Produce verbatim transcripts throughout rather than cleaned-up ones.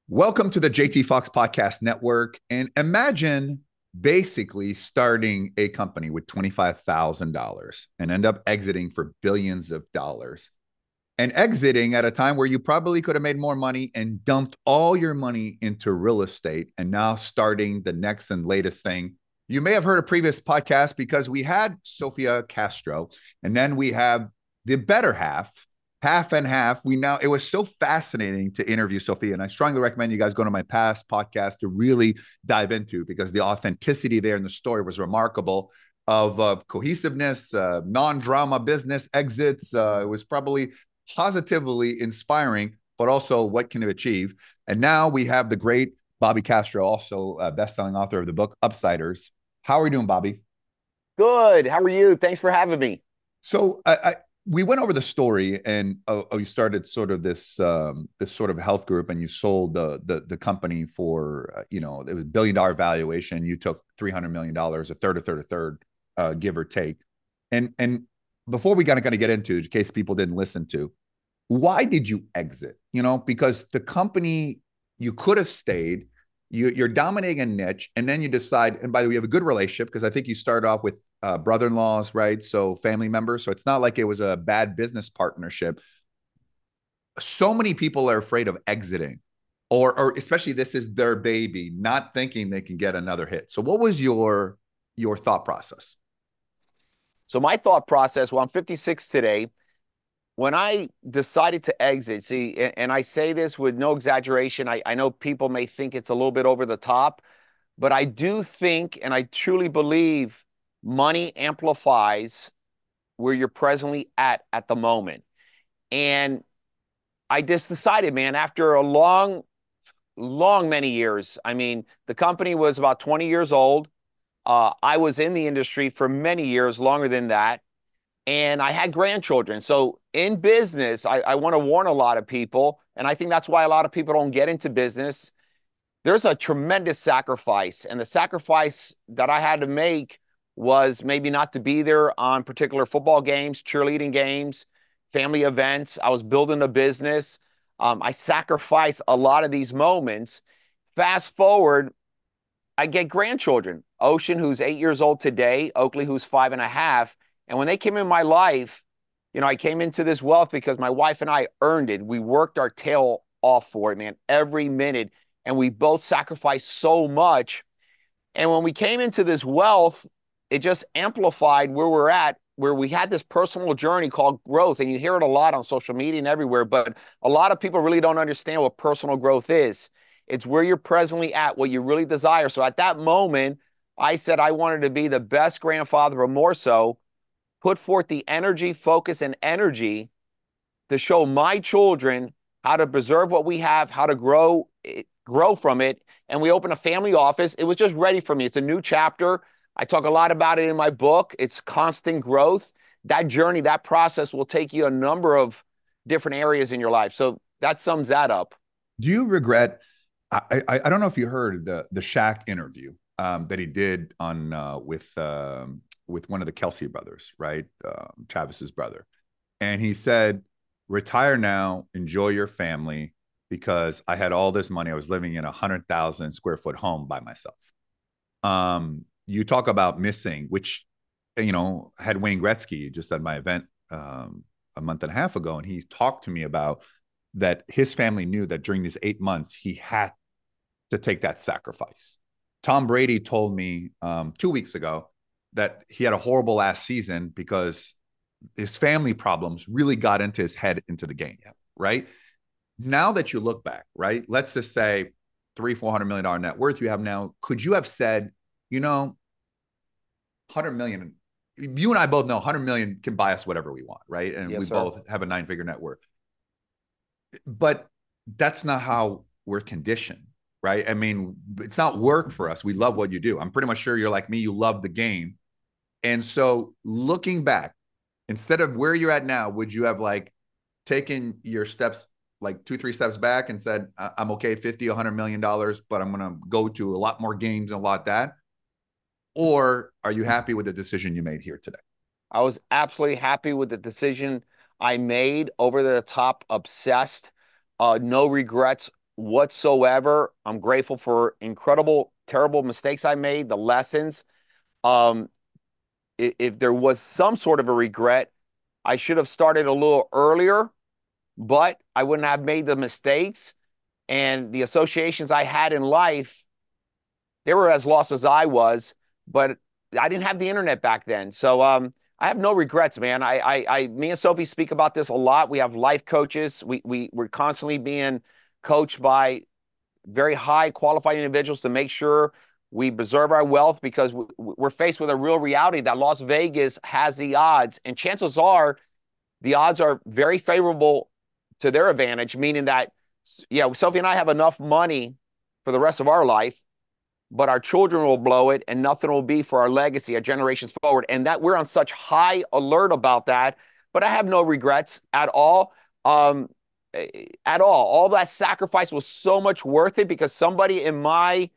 Welcome to the J T Fox Podcast Network. And imagine basically starting a company with twenty-five thousand dollars and end up exiting for billions of dollars and exiting at a time where you probably could have made more money and dumped all your money into real estate and now starting the next and latest thing. You may have heard a previous podcast because we had Sophia Castro, and then we have the better half, half and half. We now, it was so fascinating to interview Sophia, and I strongly recommend you guys go to my past podcast to really dive into, because the authenticity there in the story was remarkable, of uh, cohesiveness, uh, non-drama business exits. Uh, it was probably positively inspiring, but also what can it achieve. And now we have the great Bobby Castro, also a best-selling author of the book Upsiders. How are you doing, Bobby? Good. How are you? Thanks for having me. So I, I we went over the story, and uh, you started sort of this um, this sort of health group, and you sold the the, the company for uh, you know, it was a billion dollar valuation. You took three hundred million dollars, a third, a third, a third, uh, give or take. And and before we kind of kind of get into, in case people didn't listen to, why did you exit? You know, because the company, you could have stayed. You, you're dominating a niche, and then you decide. And by the way, you have a good relationship, because I think you started off with uh, brother-in-laws, right? So family members. So it's not like it was a bad business partnership. So many people are afraid of exiting, or or especially this is their baby, not thinking they can get another hit. So what was your your thought process? So my thought process, well, I'm fifty-six today. When I decided to exit, see, and, and I say this with no exaggeration. I, I know people may think it's a little bit over the top, but I do think and I truly believe money amplifies where you're presently at at the moment. And I just decided, man, after a long, long many years, I mean, the company was about twenty years old. Uh, I was in the industry for many years, longer than that, and I had grandchildren. So in business, I, I want to warn a lot of people, and I think that's why a lot of people don't get into business. There's a tremendous sacrifice, and the sacrifice that I had to make was maybe not to be there on particular football games, cheerleading games, family events. I was building a business. Um, I sacrificed a lot of these moments. Fast forward, I get grandchildren. Ocean, who's eight years old today, Oakley, who's five and a half. And when they came in my life, you know, I came into this wealth because my wife and I earned it. We worked our tail off for it, man, every minute. And we both sacrificed so much. And when we came into this wealth, it just amplified where we're at, where we had this personal journey called growth. And you hear it a lot on social media and everywhere, but a lot of people really don't understand what personal growth is. It's where you're presently at, what you really desire. So at that moment, I said I wanted to be the best grandfather, but more so, put forth the energy, focus, and energy to show my children how to preserve what we have, how to grow grow from it. And we opened a family office. It was just ready for me. It's a new chapter. I talk a lot about it in my book. It's constant growth. That journey, that process will take you a number of different areas in your life. So that sums that up. Do you regret? I, I, I don't know if you heard the the Shaq interview um, that he did on uh, with um, with one of the Kelsey brothers, right? Um, Travis's brother, and he said, "Retire now, enjoy your family, because I had all this money. I was living in a hundred thousand square foot home by myself." Um, you talk about missing, which, you know, had Wayne Gretzky just at my event um, a month and a half ago, and he talked to me about that his family knew that during these eight months he had to take that sacrifice. Tom Brady told me um, two weeks ago that he had a horrible last season because his family problems really got into his head into the game, right? Now that you look back, right? Let's just say three, four hundred million dollar net worth you have now. Could you have said, you know, hundred million? You and I both know one hundred million can buy us whatever we want, right? And we Yes, sir. both have a nine figure net worth. But that's not how we're conditioned, right? I mean, it's not work for us. We love what you do. I'm pretty much sure you're like me. You love the game. And so looking back, instead of where you're at now, would you have like taken your steps, like two, three steps back and said, I'm okay, fifty, one hundred million dollars, but I'm going to go to a lot more games and a lot of that? Or are you happy with the decision you made here today? I was absolutely happy with the decision I made, over the top, obsessed, uh, no regrets whatsoever. I'm grateful for incredible, terrible mistakes I made, the lessons. Um, if, if there was some sort of a regret, I should have started a little earlier, but I wouldn't have made the mistakes. And the associations I had in life, they were as lost as I was, but I didn't have the internet back then. So um, I have no regrets, man. I, I, I, me and Sophie speak about this a lot. We have life coaches. We, we, we're constantly being coached by very high qualified individuals to make sure we preserve our wealth, because we're faced with a real reality that Las Vegas has the odds, and chances are the odds are very favorable to their advantage, meaning that, yeah, Sophie and I have enough money for the rest of our life, but our children will blow it and nothing will be for our legacy, our generations forward. And that we're on such high alert about that. But I have no regrets at all. Um, at all. All that sacrifice was so much worth it, because somebody in my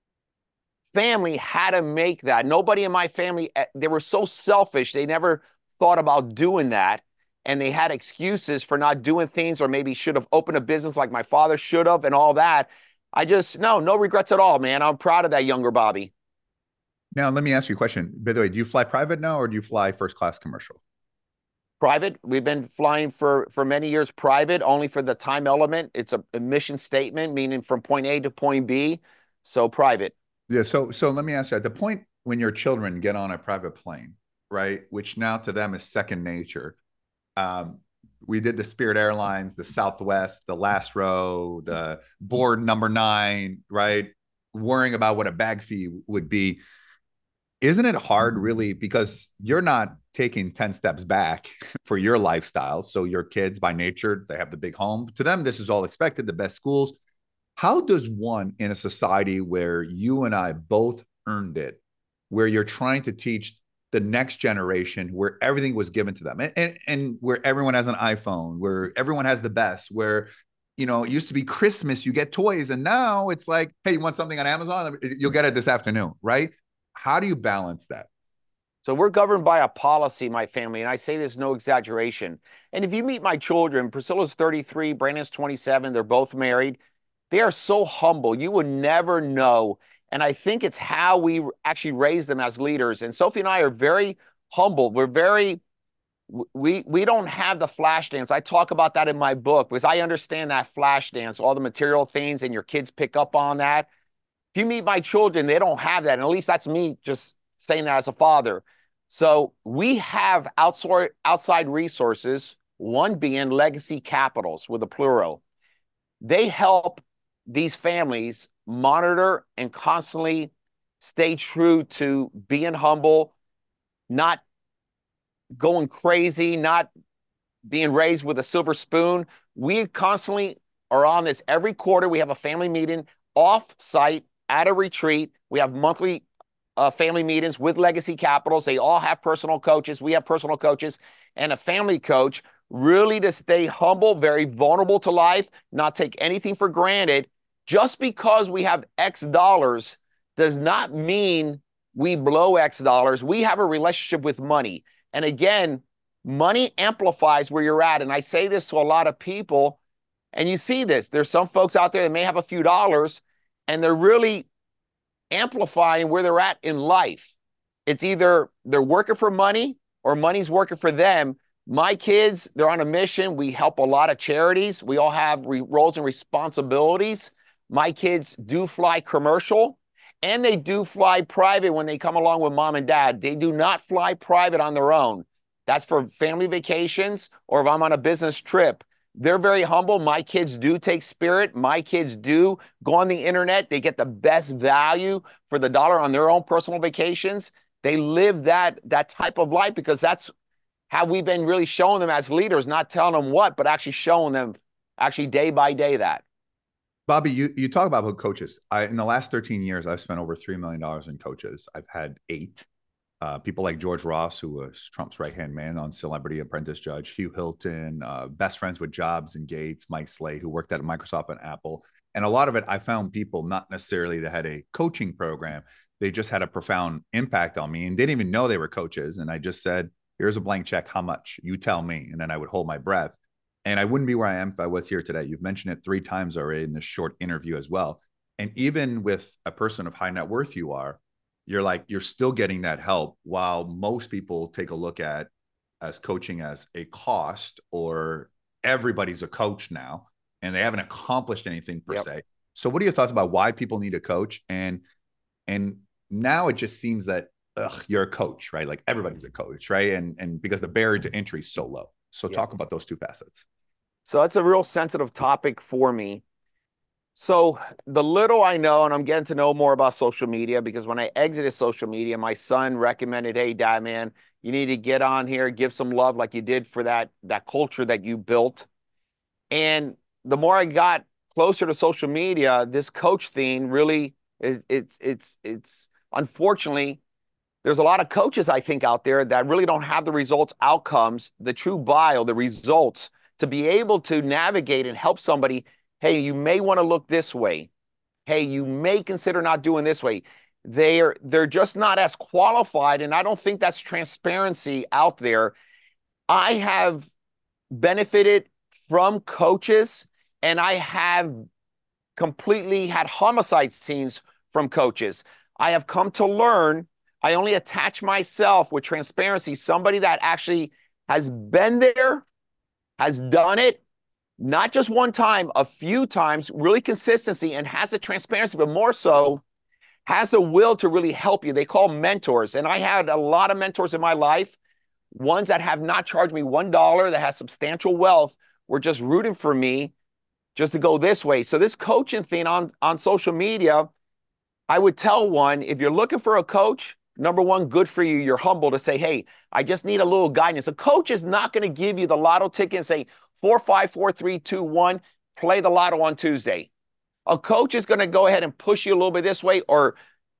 family had to make that. Nobody in my family, they were so selfish. They never thought about doing that. And they had excuses for not doing things, or maybe should have opened a business like my father should have, and all that. I just, no, no regrets at all, man. I'm proud of that younger Bobby. Now, let me ask you a question. By the way, do you fly private now, or do you fly first class commercial? Private. We've been flying for for many years private, only for the time element. It's a, a mission statement, meaning from point A to point B. So private. Yeah. So, so let me ask you, at the point when your children get on a private plane, right, which now to them is second nature. Um, we did the Spirit Airlines, the Southwest, the last row, the board number nine, right? Worrying about what a bag fee would be. Isn't it hard, really, because you're not taking ten steps back for your lifestyle? So your kids, by nature, they have the big home. To them, this is all expected, the best schools. How does one, in a society where you and I both earned it, where you're trying to teach the next generation, where everything was given to them, and, and, and where everyone has an iPhone, where everyone has the best, where, you know, it used to be Christmas, you get toys, and now it's like, hey, you want something on Amazon? You'll get it this afternoon, right? How do you balance that? So we're governed by a policy, my family, and I say this no exaggeration. And if you meet my children, Priscilla's thirty-three, Brandon's twenty-seven, they're both married. They are so humble. You would never know. And I think it's how we actually raise them as leaders. And Sophie and I are very humble. We're very, we we don't have the flash dance. I talk about that in my book, because I understand that flash dance, all the material things, and your kids pick up on that. If you meet my children, they don't have that. And at least that's me just saying that as a father. So we have outside, outside resources, one being Legacy Capitals with a plural. They help these families monitor and constantly stay true to being humble, not going crazy, not being raised with a silver spoon. We constantly are on this. Every quarter, we have a family meeting off site at a retreat. We have monthly uh, family meetings with Legacy Capitals. They all have personal coaches. We have personal coaches and a family coach, really to stay humble, very vulnerable to life, not take anything for granted. Just because we have X dollars does not mean we blow X dollars. We have a relationship with money. And again, money amplifies where you're at. And I say this to a lot of people, and you see this. There's some folks out there that may have a few dollars, and they're really amplifying where they're at in life. It's either they're working for money or money's working for them. My kids, they're on a mission. We help a lot of charities. We all have re- roles and responsibilities. My kids do fly commercial, and they do fly private when they come along with mom and dad. They do not fly private on their own. That's for family vacations, or if I'm on a business trip. They're very humble. My kids do take Spirit. My kids do go on the internet. They get the best value for the dollar on their own personal vacations. They live that, that type of life, because that's how we've been really showing them as leaders, not telling them what, but actually showing them actually day by day that. Bobby, you, you talk about coaches. I, in the last thirteen years, I've spent over three million dollars in coaches. I've had eight. Uh, people like George Ross, who was Trump's right-hand man on Celebrity Apprentice Judge, Hugh Hilton, uh, best friends with Jobs and Gates, Mike Slade, who worked at Microsoft and Apple. And a lot of it, I found people not necessarily that had a coaching program. They just had a profound impact on me and didn't even know they were coaches. And I just said, here's a blank check. How much? You tell me. And then I would hold my breath. And I wouldn't be where I am if I was here today. You've mentioned it three times already in this short interview as well. And even with a person of high net worth you are, you're like, you're still getting that help, while most people take a look at as coaching as a cost, or everybody's a coach now and they haven't accomplished anything per Yep. se. So what are your thoughts about why people need a coach? And and now it just seems that, ugh, you're a coach, right? Like everybody's a coach, right? And and because the barrier to entry is so low. So Yep. talk about those two facets. So that's a real sensitive topic for me. So the little I know, and I'm getting to know more about social media, because when I exited social media, my son recommended, "Hey, Dad, man, you need to get on here, give some love like you did for that that culture that you built." And the more I got closer to social media, this coach thing really is it's it's it's unfortunately, there's a lot of coaches I think out there that really don't have the results, outcomes, the true bio, the results to be able to navigate and help somebody. Hey, you may want to look this way. Hey, you may consider not doing this way. They're they're just not as qualified, and I don't think that's transparency out there. I have benefited from coaches, and I have completely had homicide scenes from coaches. I have come to learn I only attach myself with transparency, somebody that actually has been there, has done it, not just one time, a few times, really consistency, and has a transparency, but more so has a will to really help you. They call mentors. And I had a lot of mentors in my life, ones that have not charged me one dollar, that has substantial wealth, were just rooting for me just to go this way. So this coaching thing on, on social media, I would tell one, if you're looking for a coach, number one, good for you. You're humble to say, "Hey, I just need a little guidance." A coach is not going to give you the lotto ticket and say, four, five, four, three, two, one, play the lotto on Tuesday. A coach is going to go ahead and push you a little bit this way, or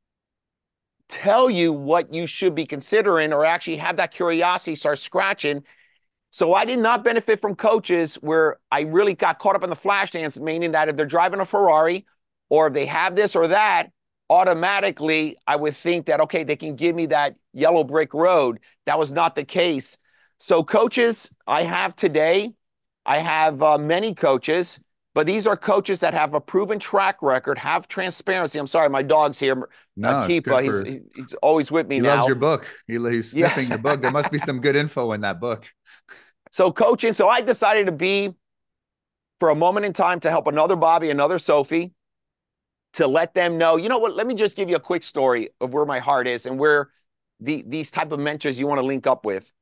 tell you what you should be considering, or actually have that curiosity start scratching. So I did not benefit from coaches where I really got caught up in the flash dance, meaning that if they're driving a Ferrari or if they have this or that, automatically I would think that, okay, they can give me that yellow brick road. That was not the case. So coaches I have today, I have uh, many coaches, but these are coaches that have a proven track record, have transparency. I'm sorry, my dog's here. Uh, No, it's good Keepa, for, he's he's always with me he loves your now. book. He, he's sniffing your book. There Yeah. must be some good info in that book. So coaching, so I decided to be, for a moment in time, to help another Bobby, another Sophie, to let them know, you know what, let me just give you a quick story of where my heart is and where the, these type of mentors you want to link up with.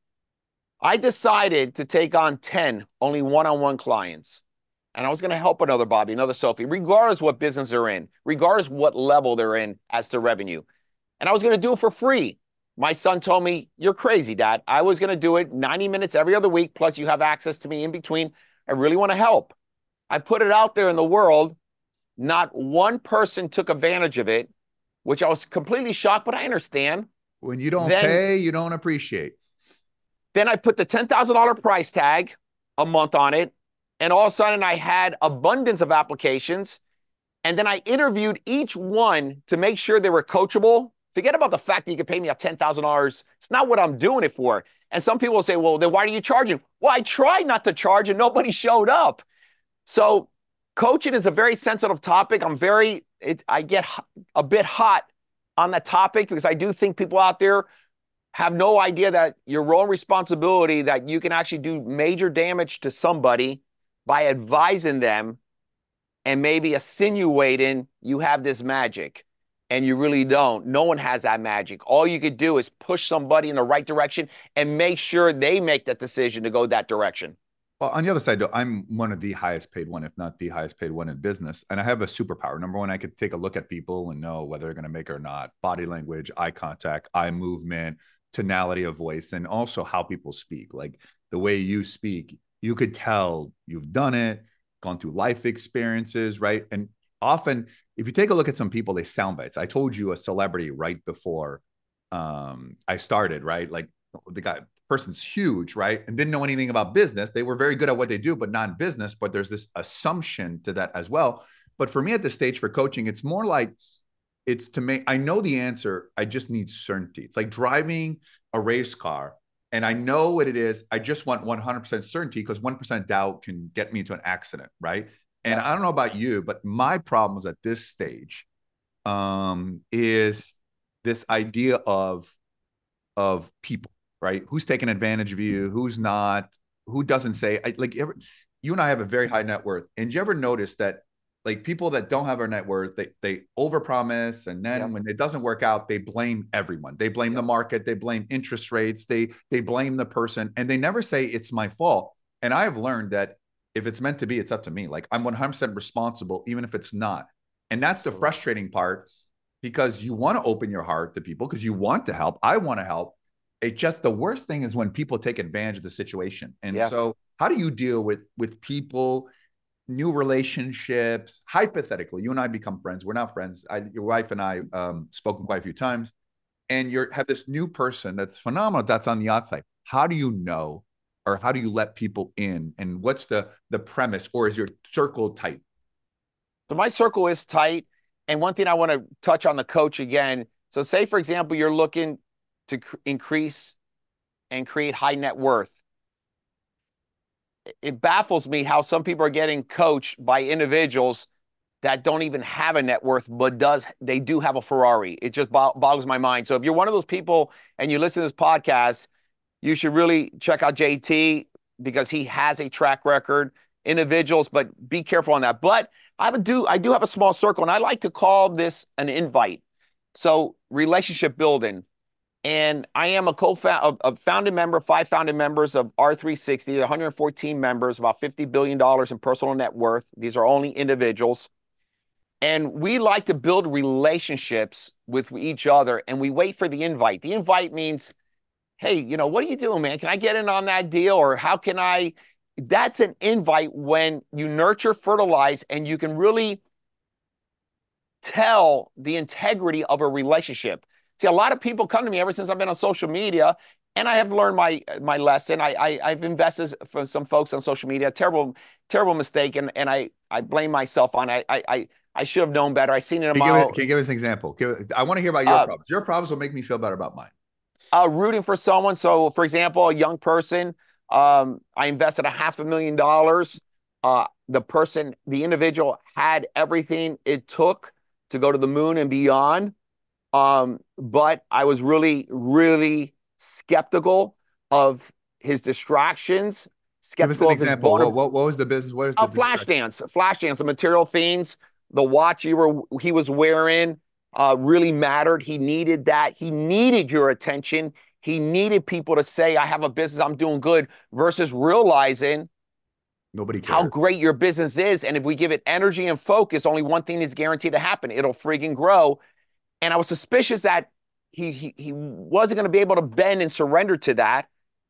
I decided to take on ten only one-on-one clients. And I was going to help another Bobby, another Sophie, regardless what business they're in, regardless what level they're in as to revenue. And I was going to do it for free. My son told me, "You're crazy, Dad." I was going to do it ninety minutes every other week, plus you have access to me in between. I really want to help. I put it out there in the world. Not one person took advantage of it, which I was completely shocked, but I understand. When you don't Then, pay, you don't appreciate. then I put the ten thousand dollars price tag a month on it. And all of a sudden I had abundance of applications. And then I interviewed each one to make sure they were coachable. Forget about the fact that you can pay me up ten thousand dollars. It's not what I'm doing it for. And some people will say, "Well, then why are you charging?" Well, I tried not to charge and nobody showed up. So coaching is a very sensitive topic. I'm very, it, I get a bit hot on that topic because I do think people out there have no idea that your own responsibility, that you can actually do major damage to somebody by advising them and maybe insinuating you have this magic, and you really don't. No one has that magic. All you could do is push somebody in the right direction and make sure they make that decision to go that direction. Well, on the other side, though, I'm one of the highest paid one, if not the highest paid one in business. And I have a superpower. Number one, I could take a look at people and know whether they're going to make it or not. Body language, eye contact, eye movement, tonality of voice, and also how people speak. Like the way you speak, you could tell you've done it, gone through life experiences, right? And often, if you take a look at some people, they sound bites. I told you a celebrity right before um, I started, right? Like the guy, person's huge, right? And didn't know anything about business. They were very good at what they do, but not in business. But there's this assumption to that as well. But for me at this stage for coaching, it's more like it's to make, I know the answer. I just need certainty. It's like driving a race car and I know what it is. I just want one hundred percent certainty because one percent doubt can get me into an accident, right? And Yeah. I don't know about you, but my problems at this stage um, is this idea of of people, right? Who's taking advantage of you? Who's not? Who doesn't say? I, like ever, you and I have a very high net worth, and you ever notice that like people that don't have our net worth, they they overpromise, and then Yep. when it doesn't work out, they blame everyone. They blame the Yep. market, they blame interest rates, they they blame the person, and they never say it's my fault. And I have learned that if it's meant to be, it's up to me. Like I'm one hundred percent responsible, even if it's not. And that's the Absolutely. frustrating part because you want to open your heart to people because you want to help. I want to help. It just the worst thing is when people take advantage of the situation. And Yes. so, how do you deal with with people, new relationships? Hypothetically, you and I become friends. We're not friends. I, your wife and I um, spoken quite a few times, and you have this new person that's phenomenal. That's on the outside. How do you know, or how do you let people in? And what's the the premise, or is your circle tight? So my circle is tight. And one thing I want to touch on the coach again. So say, for example, you're looking to increase and create high net worth. It baffles me how some people are getting coached by individuals that don't even have a net worth, but does they do have a Ferrari. It just boggles my mind. So if you're one of those people and you listen to this podcast, you should really check out J T because he has a track record. Individuals, but be careful on that. But I would do I do have a small circle, and I like to call this an invite. So relationship building. And I am a co-found a founding member, five founding members of R three sixty, one hundred fourteen members, about fifty billion dollars in personal net worth. These are only individuals. And we like to build relationships with each other, and we wait for the invite. The invite means, hey, you know, what are you doing, man? Can I get in on that deal? Or how can I? That's an invite when you nurture, fertilize, and you can really tell the integrity of a relationship. See, a lot of people come to me ever since I've been on social media, and I have learned my my lesson. I, I I've invested for some folks on social media. Terrible, terrible mistake, and and I I blame myself on it. I I I should have known better. I seen it a Can you give, mile. it, can you give us an example? Give, I want to hear about your Uh, problems. Your problems will make me feel better about mine. uh, rooting for someone. So, for example, a young person, um, I invested a half a million dollars. Uh, the person, the individual had everything it took to go to the moon and beyond. Um, but I was really, really skeptical of his distractions, Give us an skeptical of his example. What, vulnerability. what, what was the business? What is the Uh, flash distraction? dance, flash dance, the material things, the watch you were he was wearing uh, really mattered. He needed that. He needed your attention. He needed people to say, "I have a business. I'm doing good," versus realizing Nobody how cares. great your business is. And if we give it energy and focus, only one thing is guaranteed to happen: it'll freaking grow. And I was suspicious that he he, he wasn't going to be able to bend and surrender to that.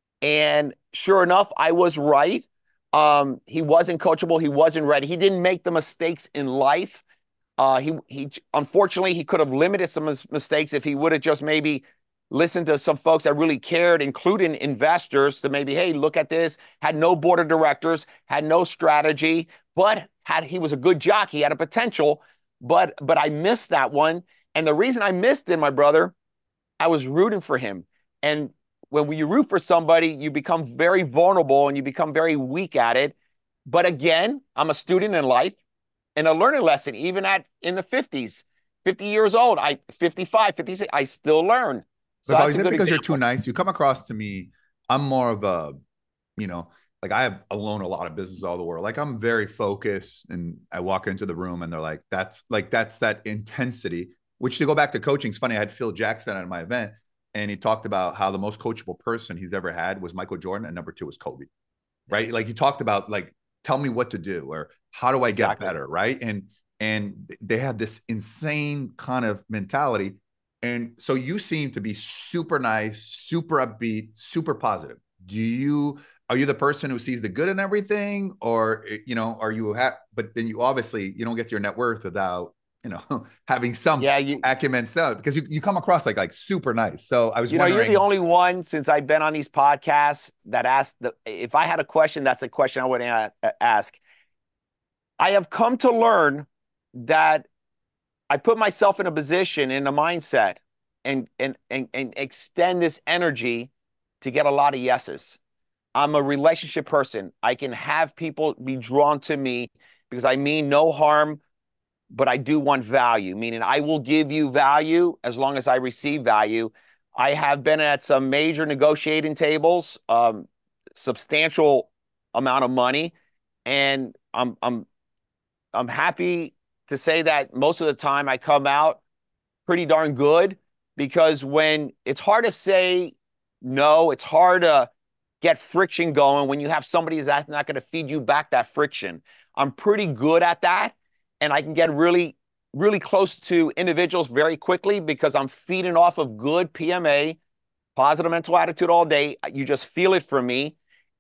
And sure enough, I was right. Um, he wasn't coachable. He wasn't ready. He didn't make the mistakes in life. Uh, he he unfortunately he could have limited some mistakes if he would have just maybe listened to some folks that really cared, including investors, to maybe, hey, look at this. Had no board of directors, had no strategy, but had he was a good jockey, he had a potential. But but I missed that one. And the reason I missed it, my brother, I was rooting for him. And when you root for somebody, you become very vulnerable and you become very weak at it. But again, I'm a student in life and a learning lesson, even at in the fifties, fifty years old, I fifty-five, fifty-six, I still learn. So But that's is a it good because you're too example. nice? You come across to me, I'm more of a, you know, like I have alone a lot of business all the world. Like I'm very focused and I walk into the room and they're like, that's like, that's that intensity, which to go back to coaching, it's funny. I had Phil Jackson at my event and he talked about how the most coachable person he's ever had was Michael Jordan. And number two was Kobe, Yeah, right? Like he talked about like, tell me what to do or how do I get exactly. better, right? And, and they had this insane kind of mentality. And so you seem to be super nice, super upbeat, super positive. Do you are you the person who sees the good in everything, or you know, are you? Ha- but then you obviously you don't get your net worth without you know having some Yeah, you acumen stuff because you, you come across like like super nice. So I was you know, you're the wondering. only one since I've been on these podcasts that asked the if I had a question, that's a question I would ask. I have come to learn that I put myself in a position, in a mindset, and and and, and extend this energy to get a lot of yeses. I'm a relationship person. I can have people be drawn to me because I mean no harm, but I do want value, meaning I will give you value as long as I receive value. I have been at some major negotiating tables, um, substantial amount of money, and I'm I'm I'm happy to say that most of the time I come out pretty darn good, because when it's hard to say no, it's hard to get friction going when you have somebody that's not going to feed you back that friction. I'm pretty good at that, and I can get really, really close to individuals very quickly because I'm feeding off of good P M A, positive mental attitude all day. You just feel it from me.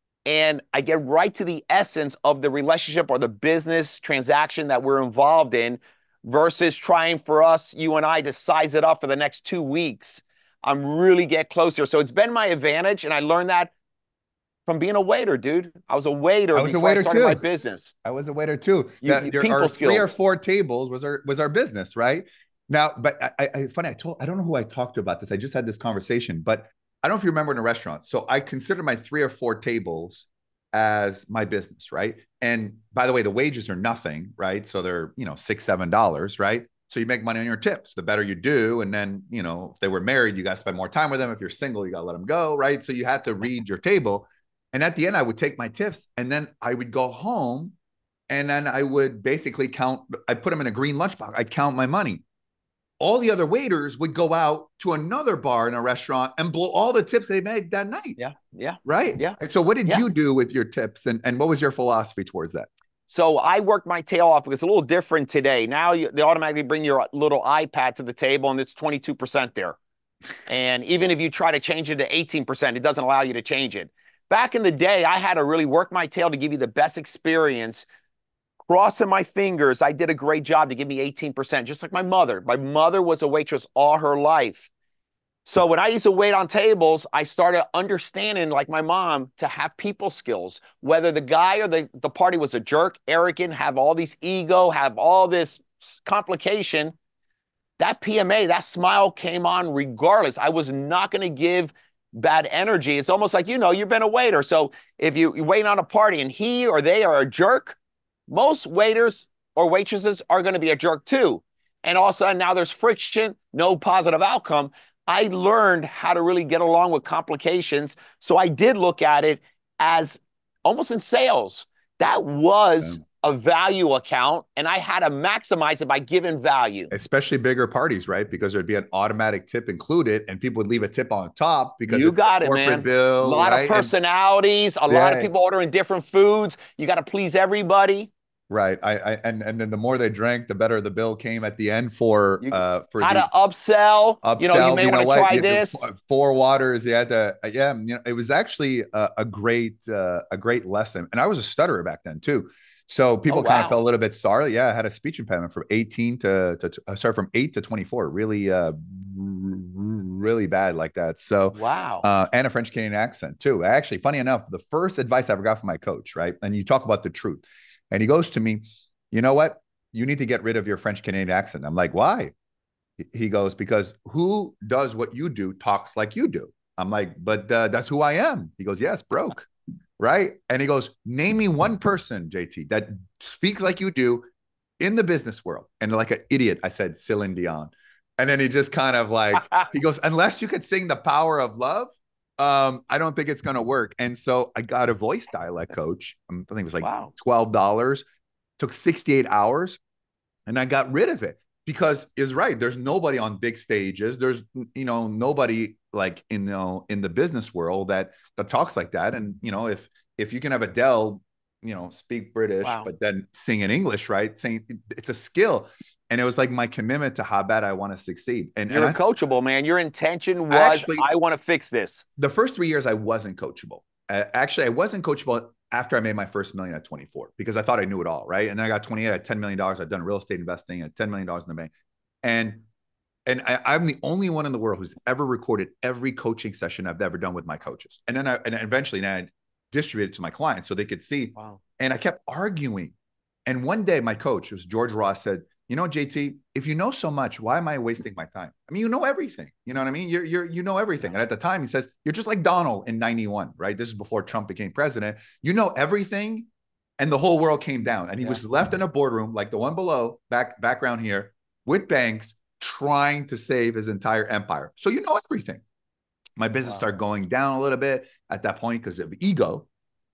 And I get right to the essence of the relationship or the business transaction that we're involved in versus trying for us, you and I, to size it up for the next two weeks. I'm really get closer. So it's been my advantage, and I learned that from being a waiter, dude. I was a waiter I was a before I waiter started too. my business. I was a waiter too. You, That you there people are three or skills. four tables was our was our business, right? Now, but I, I funny, I told I don't know who I talked to about this. I just had this conversation, but I don't know if you remember in a restaurant. So I consider my three or four tables as my business, right? And by the way, the wages are nothing, right? So they're, you know, six, seven dollars, right? So you make money on your tips. The better you do, and then, you know, if they were married, you got to spend more time with them. If you're single, you got to let them go, right? So you had to read your table. And at the end, I would take my tips, and then I would go home, and then I would basically count. I put them in a green lunchbox. I'd count my money. All the other waiters would go out to another bar in a restaurant and blow all the tips they made that night. Yeah, yeah, right. yeah. And so what did yeah. you do with your tips, and, and what was your philosophy towards that? So I worked my tail off because it's a little different today. Now you, they automatically bring your little iPad to the table, and it's twenty-two percent there. And even if you try to change it to eighteen percent, it doesn't allow you to change it. Back in the day, I had to really work my tail to give you the best experience. Crossing my fingers, I did a great job to give me eighteen percent, just like my mother. My mother was a waitress all her life. So when I used to wait on tables, I started understanding, like my mom, to have people skills. Whether the guy or the, the party was a jerk, arrogant, have all these ego, have all this complication, that P M A, that smile came on regardless. I was not going to give bad energy. It's almost like, you know, you've been a waiter. So if you, you wait on a party and he or they are a jerk, most waiters or waitresses are going to be a jerk too. And all of a sudden now there's friction, no positive outcome. I learned how to really get along with complications. So I did look at it as almost in sales. That was yeah. a value account, and I had to maximize it by giving value. Especially bigger parties, right? Because there'd be an automatic tip included, and people would leave a tip on top because you it's got a it, corporate man. bill. A lot right? of personalities, and, a yeah. lot of people ordering different foods. You got to please everybody. Right. I, I and and then the more they drank, the better the bill came at the end for you, uh for how the to upsell. Upsell. You know, you may want to try this. Four waters. Yeah, the yeah. You know, it was actually a, a great uh, a great lesson. And I was a stutterer back then too, so people oh, wow. kind of felt a little bit sorry. Yeah, I had a speech impediment from eighteen to to uh, sorry from eight to twenty-four. Really, uh, really bad like that. So wow. Uh, and a French Canadian accent too. Actually, funny enough, the first advice I ever got from my coach, right? And you talk about the truth. And he goes to me, you know what? You need to get rid of your French Canadian accent. I'm like, why? He goes, because who does what you do talks like you do. I'm like, but uh, that's who I am. He goes, yes, broke. Right. And he goes, name me one person, J T, that speaks like you do in the business world. And like an idiot, I said, Celine Dion. And then he just kind of like, he goes, unless you could sing The Power of Love, Um, I don't think it's going to work. And so I got a voice dialect coach. I think it was like wow. twelve dollars, took sixty-eight hours, and I got rid of it because is right. There's nobody on big stages. There's, you know, nobody like in, you know, in the business world that, that talks like that. And, you know, if, if you can have Adele, you know, speak British, wow. but then sing in English, right? Saying it's a skill. And it was like my commitment to how bad I want to succeed. And you're and coachable, I, man. Your intention was, actually, I want to fix this. The first three years, I wasn't coachable. Uh, actually, I wasn't coachable after I made my first million at twenty-four because I thought I knew it all, right? And then I got twenty-eight, I had ten million dollars. I'd done real estate investing, I had ten million dollars in the bank. And, and I, I'm the only one in the world who's ever recorded every coaching session I've ever done with my coaches. And then I, and eventually then I distributed it to my clients so they could see. Wow. And I kept arguing. And one day my coach, it was George Ross, said, you know, J T, if you know so much, why am I wasting my time? I mean, you know everything. You know what I mean? You're, you're, you know everything. And at the time, he says, you're just like Donald in ninety-one, right? This is before Trump became president. You know everything, and the whole world came down. And he yeah. was left in a boardroom like the one below, back background here, with banks trying to save his entire empire. So you know everything. My business wow. started going down a little bit at that point because of ego.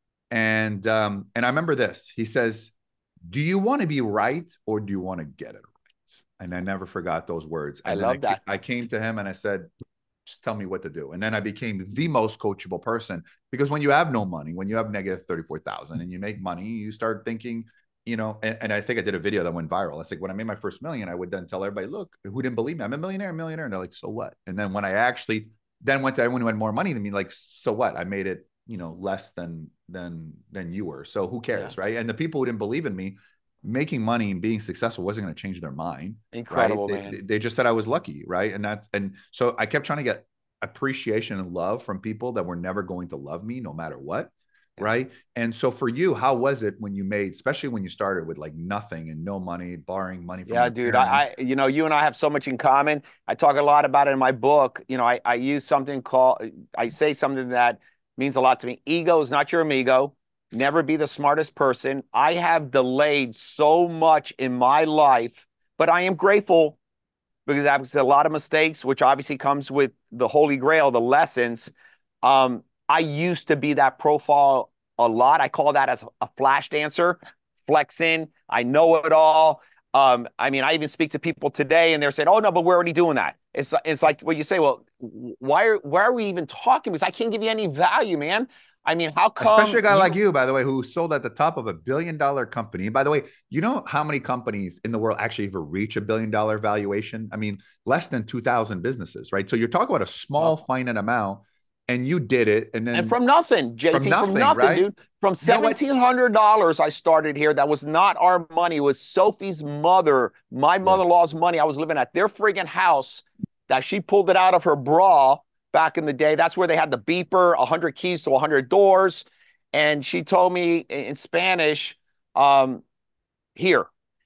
And um, and I remember this. He says, do you want to be right or do you want to get it right? And I never forgot those words. And I love I, that. I came to him and I said, just tell me what to do. And then I became the most coachable person, because when you have no money, when you have negative thirty-four thousand and you make money, you start thinking, you know, and, and I think I did a video that went viral. It's like when I made my first million, I would then tell everybody, look, who didn't believe me? I'm a millionaire, a millionaire. And they're like, so what? And then when I actually then went to everyone who had more money than me, like, so what? I made it, you know, less than, than, than you were. So who cares? Yeah. Right. And the people who didn't believe in me, making money and being successful wasn't going to change their mind. Incredible, right? man. They, they just said I was lucky. Right. And that, and so I kept trying to get appreciation and love from people that were never going to love me no matter what. Yeah. Right. And so for you, how was it when you made, especially when you started with like nothing and no money, borrowing money from yeah, dude, I, I, you know, you and I have so much in common. I talk a lot about it in my book. You know, I, I use something called, I say something that means a lot to me. Ego is not your amigo. Never be the smartest person. I have delayed so much in my life, but I am grateful because I've a lot of mistakes, which obviously comes with the Holy Grail, the lessons. Um, I used to be that profile a lot. I call that as a flash dancer, flexing. I know it all. Um, I mean, I even speak to people today and they're saying, oh, no, but we're already doing that. It's, it's like what you say, well, why are, why are we even talking? Because I can't give you any value, man. I mean, how come? Especially a guy you, like you, by the way, who sold at the top of a billion dollar company. By the way, you know how many companies in the world actually ever reach a billion dollar valuation? I mean, less than two thousand businesses, right? So you're talking about a small, wow. finite amount, and you did it. And then and from nothing, J T, from nothing, from nothing right? dude. From seventeen hundred dollars I started here. That was not our money. It was Sophie's mother, my mother-in-law's yeah. money. I was living at their friggin' house that she pulled it out of her bra back in the day. That's where they had the beeper, one hundred keys to one hundred doors. And she told me in Spanish, um, here.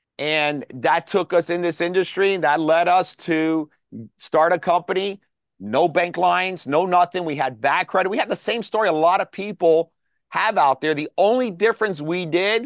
And that took us in this industry. That led us to start a company. No bank lines, no nothing. We had bad credit. We had the same story a lot of people have out there. The only difference we did,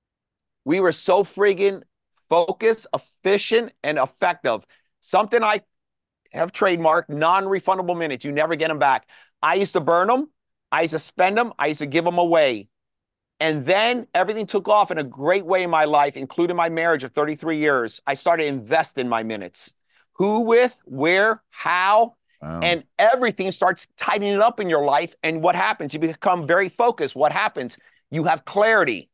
we were so friggin' focused, efficient, and effective. Something I have trademarked, non-refundable minutes. You never get them back. I used to burn them. I used to spend them. I used to give them away. And then everything took off in a great way in my life, including my marriage of thirty-three years. I started investing my minutes. Who with, where, how, wow. and everything starts tightening up in your life. And what happens? You become very focused. What happens? You have clarity.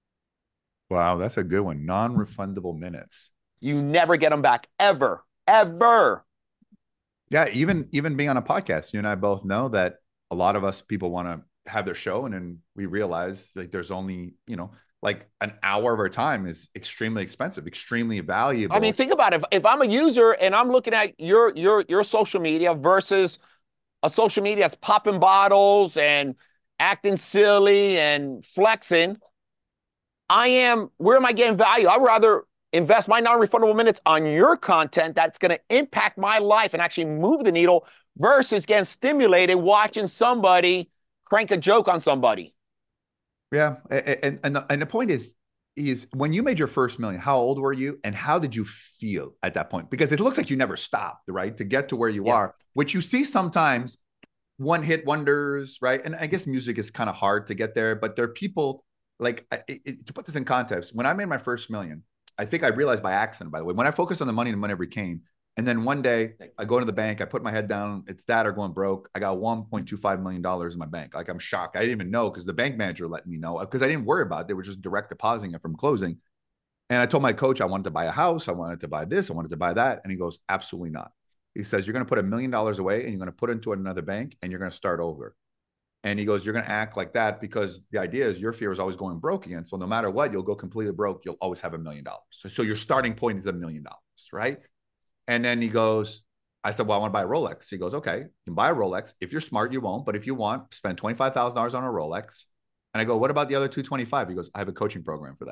Wow, that's a good one. Non-refundable minutes. You never get them back, ever, ever. Yeah, even even being on a podcast, you and I both know that a lot of us people want to have their show, and then we realize like there's only, you know, like an hour of our time is extremely expensive, extremely valuable. I mean, think about it. If, if I'm a user and I'm looking at your your your social media versus a social media that's popping bottles and acting silly and flexing, I am, where am I getting value? I'd rather invest my non-refundable minutes on your content that's going to impact my life and actually move the needle versus getting stimulated watching somebody crank a joke on somebody. Yeah. And, and, and the point is, is when you made your first million, how old were you and how did you feel at that point? Because it looks like you never stopped, right? To get to where you yeah. are, which you see sometimes one hit wonders, right? And I guess music is kind of hard to get there, but there are people like, it, it, to put this in context, when I made my first million, I think I realized by accident, by the way, when I focused on the money and the money never came. And then one day I go to the bank, I put my head down, it's that or going broke. I got one point two five million dollars in my bank. Like I'm shocked. I didn't even know because the bank manager let me know because I didn't worry about it. They were just direct depositing it from closing. And I told my coach, I wanted to buy a house. I wanted to buy this. I wanted to buy that. And he goes, absolutely not. He says, you're going to put a million dollars away and you're going to put it into another bank and you're going to start over. And he goes, you're going to act like that because the idea is your fear is always going broke again. So no matter what, you'll go completely broke. You'll always have a million dollars. So, so your starting point is a million dollars, right? And then he goes, I said, well, I want to buy a Rolex. He goes, okay, you can buy a Rolex. If you're smart, you won't. But if you want, spend twenty-five thousand dollars on a Rolex. And I go, what about the other two twenty-five? He goes, I have a coaching program for that.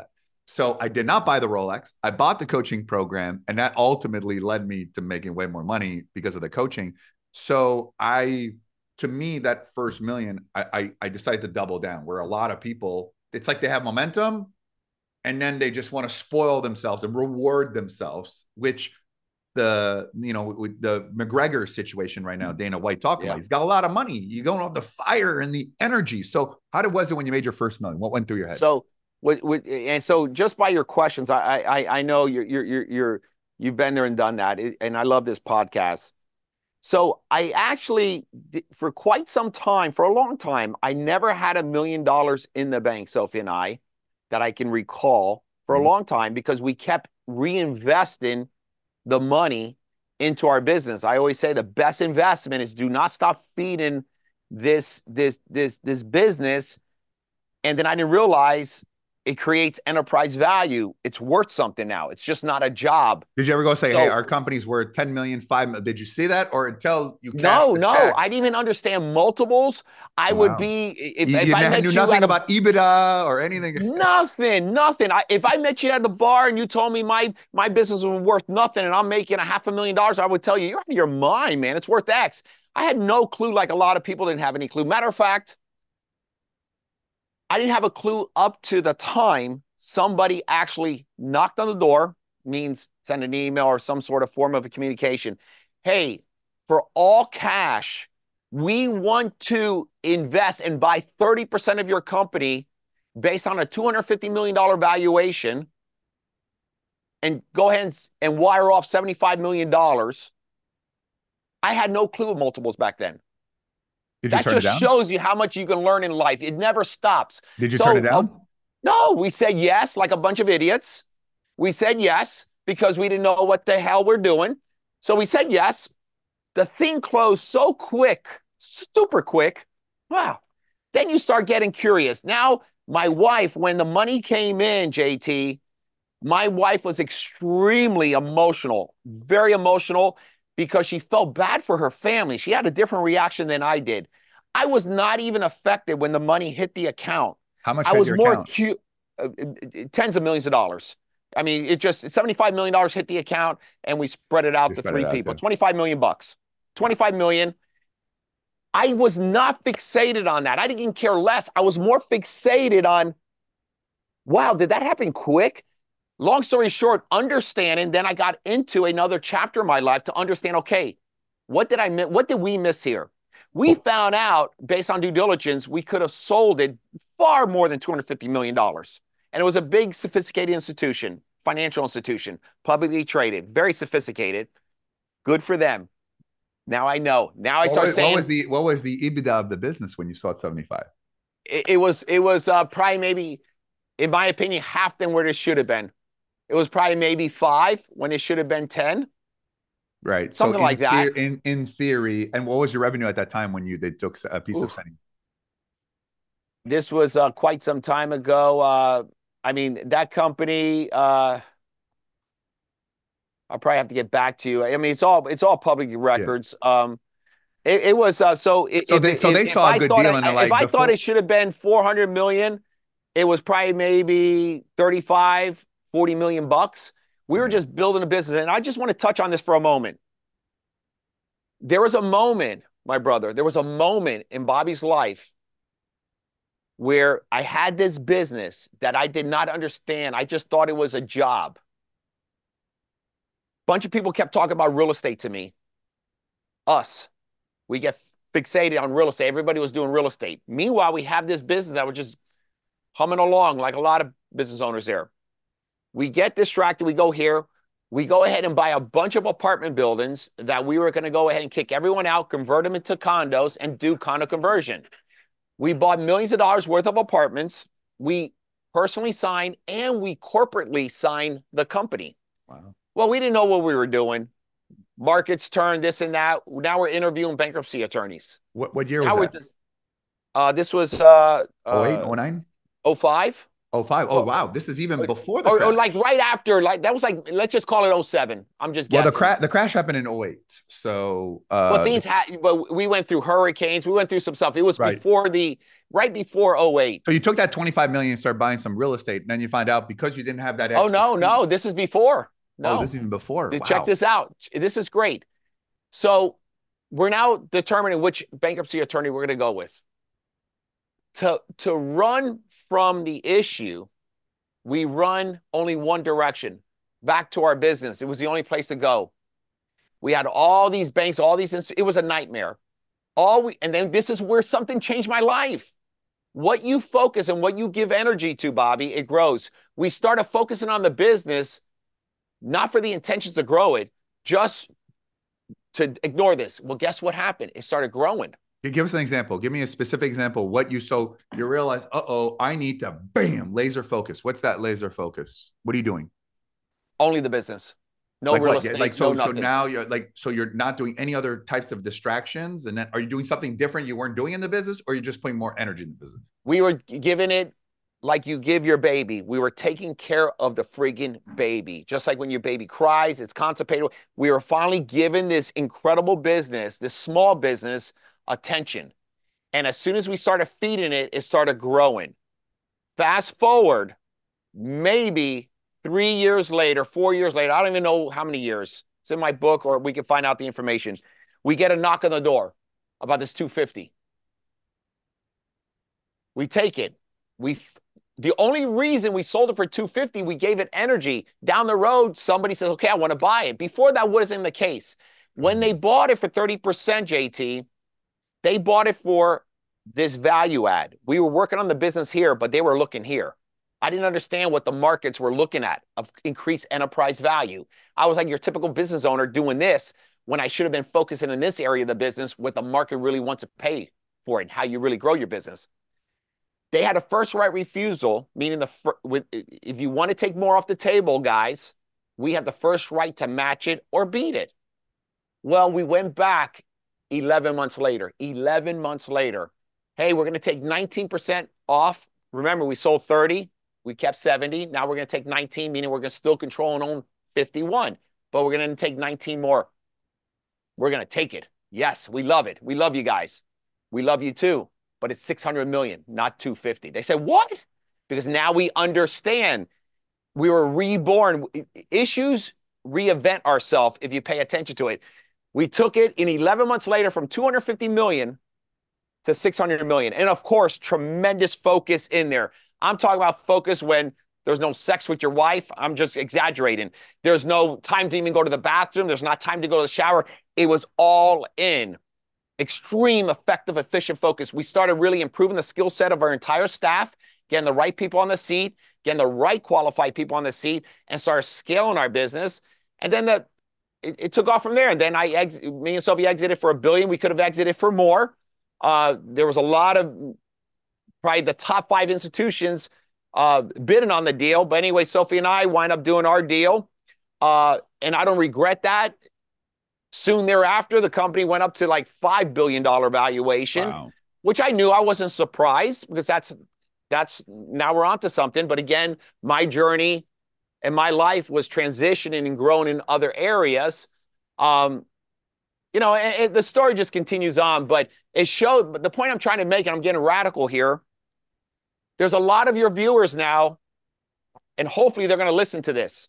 So I did not buy the Rolex. I bought the coaching program, and that ultimately led me to making way more money because of the coaching. So I, to me, that first million, I I, I decided to double down. Where a lot of people, it's like they have momentum, and then they just want to spoil themselves and reward themselves, which the you know with the McGregor situation right now, Dana White talking Yeah. about. He's got a lot of money. You don't have the fire and the energy. So how did was it when you made your first million? What went through your head? So with, with and so just by your questions, I I I know you're you're you're you're you've been there and done that, and I love this podcast. So I actually, for quite some time, for a long time, I never had a million dollars in the bank, Sophie and I, that I can recall for a Mhm. long time because we kept reinvesting the money into our business. I always say the best investment is do not stop feeding this this this this business. And then I didn't realize it creates enterprise value. It's worth something now. It's just not a job. Did you ever go say, "Hey, So our company's worth ten million, five million"? Did you see that, or until you cashed no, the no, check? I didn't even understand multiples. I would Wow, be if you, if you I knew met you nothing at a about EBITDA or anything. nothing, nothing. I, if I met you at the bar and you told me my my business was worth nothing and I'm making a half a million dollars, I would tell you, you're out of your mind, man. It's worth X. I had no clue, like a lot of people didn't have any clue. Matter of fact, I didn't have a clue up to the time somebody actually knocked on the door, means send an email or some sort of form of a communication. Hey, for all cash, we want to invest and buy thirty percent of your company based on a two hundred fifty million dollars valuation and go ahead and, and wire off seventy-five million dollars. I had no clue of multiples back then. Did you That turn it just down? shows you how much you can learn in life. It never stops. Did you turn it So, uh, down? no, we said yes, like a bunch of idiots. We said yes because we didn't know what the hell we're doing. So we said yes. The thing closed so quick, super quick. Wow. Then you start getting curious. Now, my wife, when the money came in, J T, my wife was extremely emotional, very emotional because she felt bad for her family. She had a different reaction than I did. I was not even affected when the money hit the account. How much I had was your more account? acute, uh, uh, tens of millions of dollars. I mean, it just seventy-five million dollars hit the account and we spread it You out to spread it three out people. too. twenty-five million bucks. Wow. twenty-five million. I was not fixated on that. I didn't care less. I was more fixated on, wow, did that happen quick? Long story short, understanding, then I got into another chapter of my life to understand, okay, what did I miss? What did we miss here? We Well, found out based on due diligence, we could have sold it far more than two hundred fifty million dollars. And it was a big, sophisticated institution, financial institution, publicly traded, very sophisticated. Good for them. Now I know. Now I what start was, what was saying the what was the EBITDA of the business when you saw it seventy-five? it, it was it was uh, probably maybe, in my opinion, half than where it should have been. It was probably maybe five when it should have been ten. Right. So Something in like that. theory, in in theory, and what was your revenue at that time when you they took a piece of Oof. setting? This was uh, quite some time ago. Uh, I mean, that company. Uh, I'll probably have to get back to you. I mean, it's all it's all public Yeah. records. Um, it, it was uh, so if So if they so if, they if saw a I good thought deal I and they're if like I thought before. it should have been four hundred million, it was probably maybe thirty-five, forty million bucks. We were Yeah. just building a business, and I just want to touch on this for a moment. There was a moment, my brother. There was a moment in Bobby's life where I had this business that I did not understand. I just thought it was a job. Bunch of people kept talking about real estate to me. Us, we get fixated on real estate. Everybody was doing real estate. Meanwhile, we have this business that was just humming along like a lot of business owners there. We get distracted. We go here. We go ahead and buy a bunch of apartment buildings that we were going to go ahead and kick everyone out, convert them into condos, and do condo conversion. We bought millions of dollars worth of apartments. We personally signed and we corporately signed the company. Wow. Well, we didn't know what we were doing. Markets turned this and that. Now we're interviewing bankruptcy attorneys. What what year was Now we're that? just, uh, this was uh, Oh eight, uh, oh nine? oh five. Oh, five. Oh, Or, wow. This is even before the or, or like crash. right after, like that was like, let's just call it oh seven. I'm just Well, the guessing. crash the crash happened in oh eight. So But uh the, things had, but we went through hurricanes. We went through some stuff. It was right. before the, right before oh eight. So you took that twenty-five million and started buying some real estate, and then you find out because you didn't have that Oh, no, expertise. no, this is before. Oh, this No, is even before. check Wow. this out. This is great. So we're now determining which bankruptcy attorney we're going to go with. To, to run from the issue, we run only one direction, back to our business. It was the only place to go. We had all these banks, all these, it was a nightmare. All we, and then this is where something changed my life. What you focus and what you give energy to, Bobby, it grows. We started focusing on the business, not for the intentions to grow it, just to ignore this. Well, guess what happened? It started growing. Give us an example. Give me a specific example. What you so you realize, uh-oh, I need to bam, laser focus. What's that laser focus? What are you doing? Only the business. No like real what? estate, Like so no so nothing. now you're like so you're not doing any other types of distractions. And then are you doing something different you weren't doing in the business, or you're just putting more energy in the business? We were giving it like you give your baby. We were taking care of the friggin' baby. Just like when your baby cries, it's constipated. We were finally giving this incredible business, this small business, attention. And as soon as we started feeding it, it started growing. Fast forward, maybe three years later, four years later, I don't even know how many years. It's in my book, or we can find out the information. We get a knock on the door about this two fifty. We take it. We the only reason we sold it for two fifty, we gave it energy. Down the road, somebody says, okay, I want to buy it. Before that wasn't the case. When they bought it for thirty percent, J T, they bought it for this value add. We were working on the business here, but they were looking here. I didn't understand what the markets were looking at of increased enterprise value. I was like your typical business owner doing this when I should have been focusing in this area of the business, what the market really wants to pay for it, and how you really grow your business. They had a first right refusal, meaning the with, if you want to take more off the table, guys, we have the first right to match it or beat it. Well, we went back eleven months later. eleven months later. Hey, we're going to take nineteen percent off. Remember, we sold thirty. We kept seventy. Now we're going to take nineteen, meaning we're going to still control and own fifty-one. But we're going to take nineteen more. We're going to take it. Yes, we love it. We love you guys. We love you too. But it's six hundred million, not two fifty. They said, what? Because now we understand we were reborn. Issues reinvent ourselves if you pay attention to it. We took it in eleven months later from two hundred fifty million to six hundred million. And of course, tremendous focus in there. I'm talking about focus when there's no sex with your wife. I'm just exaggerating. There's no time to even go to the bathroom. There's not time to go to the shower. It was all in. Extreme, effective, efficient focus. We started really improving the skill set of our entire staff, getting the right people on the seat, getting the right qualified people on the seat, and started scaling our business. And then the it, it took off from there. And then I ex me and Sophie exited for a billion. We could have exited for more. Uh, there was a lot of probably the top five institutions uh, bidding on the deal. But anyway, Sophie and I wind up doing our deal. Uh, and I don't regret that. Soon thereafter, the company went up to like five billion dollar valuation, Wow. which I knew. I wasn't surprised because that's, that's now we're on to something. But again, my journey and my life was transitioning and growing in other areas. Um, you know, and, and the story just continues on, but it showed, but the point I'm trying to make, and I'm getting radical here, there's a lot of your viewers now, and hopefully they're going to listen to this.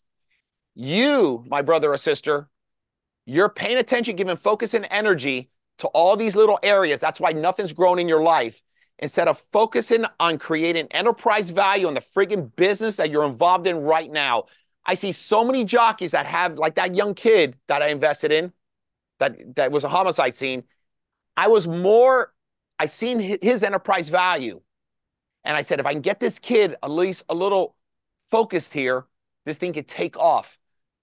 You, my brother or sister, you're paying attention, giving focus and energy to all these little areas. That's why nothing's grown in your life. Instead of focusing on creating enterprise value in the friggin' business that you're involved in right now. I see so many jockeys that have, like that young kid that I invested in, that, that was a homicide scene. I was more, I seen his enterprise value. And I said, if I can get this kid at least a little focused here, this thing could take off.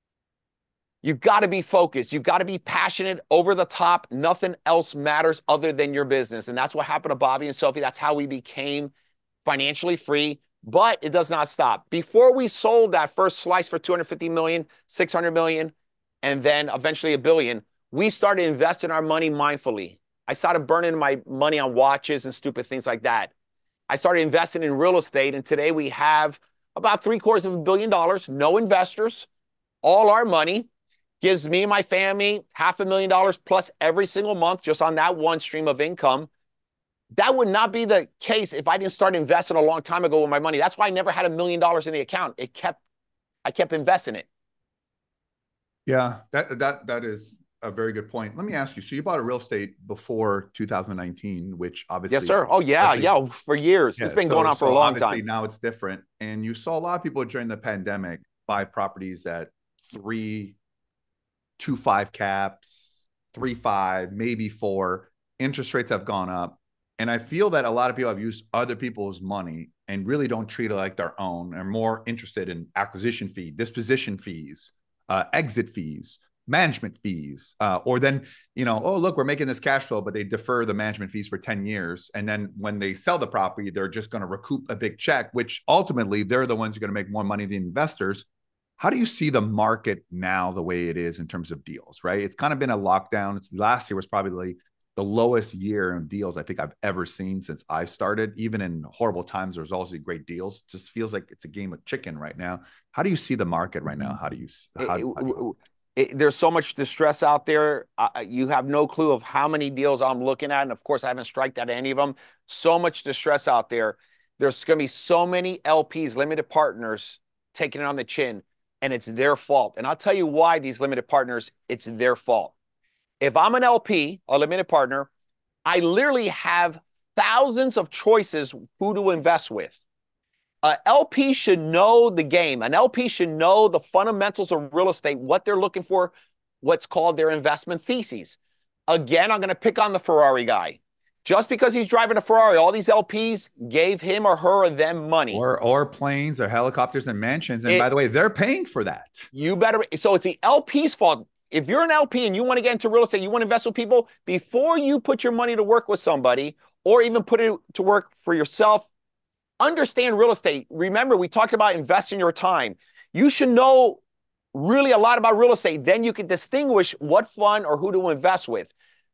You've got to be focused. You've got to be passionate, over the top. Nothing else matters other than your business. And that's what happened to Bobby and Sophie. That's how we became financially free. But it does not stop. Before we sold that first slice for two hundred fifty million, six hundred million, and then eventually a billion, we started investing our money mindfully. I started burning my money on watches and stupid things like that. I started investing in real estate, and today we have about three quarters of a billion dollars, no investors, all our money, gives me and my family half a million dollars plus every single month just on that one stream of income. That would not be the case if I didn't start investing a long time ago with my money. That's why I never had a million dollars in the account. It kept, I kept investing it. Yeah, that that that is a very good point. Let me ask you. So you bought a real estate before two thousand nineteen, which Yes, obviously, sir. Oh, yeah, yeah, for years. It's yeah. been going So on for a so long obviously time. now it's different, and you saw a lot of people during the pandemic buy properties at three, two five caps, three five, maybe four. Interest rates have gone up, and I feel that a lot of people have used other people's money and really don't treat it like their own. Are more interested in acquisition fee, disposition fees, uh, exit fees, management fees, uh, or then, you know, oh, look, we're making this cash flow, but they defer the management fees for ten years. And then when they sell the property, they're just going to recoup a big check, which ultimately they're the ones who are going to make more money than investors. How do you see the market now the way it is in terms of deals, right? It's kind of been a lockdown. It's last year was probably the lowest year in deals I think I've ever seen since I've started. Even in horrible times, there's always great deals. It just feels like it's a game of chicken right now. How do you see the market right now? How do you, how, how do you... It, it, there's so much distress out there. Uh, you have no clue of how many deals I'm looking at. And of course, I haven't striked at any of them. So much distress out there. There's going to be so many L Ps, limited partners, taking it on the chin, and it's their fault. And I'll tell you why these limited partners, it's their fault. If I'm an L P, a limited partner, I literally have thousands of choices who to invest with. An L P should know the game. An L P should know the fundamentals of real estate, what they're looking for, what's called their investment theses. Again, I'm going to pick on the Ferrari guy. Just because he's driving a Ferrari, all these L Ps gave him or her or them money. Or, or planes or helicopters and mansions. And it, by the way, they're paying for that. You better. So it's the L P's fault. If you're an L P and you want to get into real estate, you want to invest with people, before you put your money to work with somebody or even put it to work for yourself, understand real estate. Remember, we talked about investing your time. You should know really a lot about real estate. Then you can distinguish what fund or who to invest with.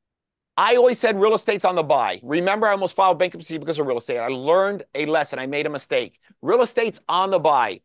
I always said real estate's on the buy. Remember, I almost filed bankruptcy because of real estate. I learned a lesson. I made a mistake. Real estate's on the buy.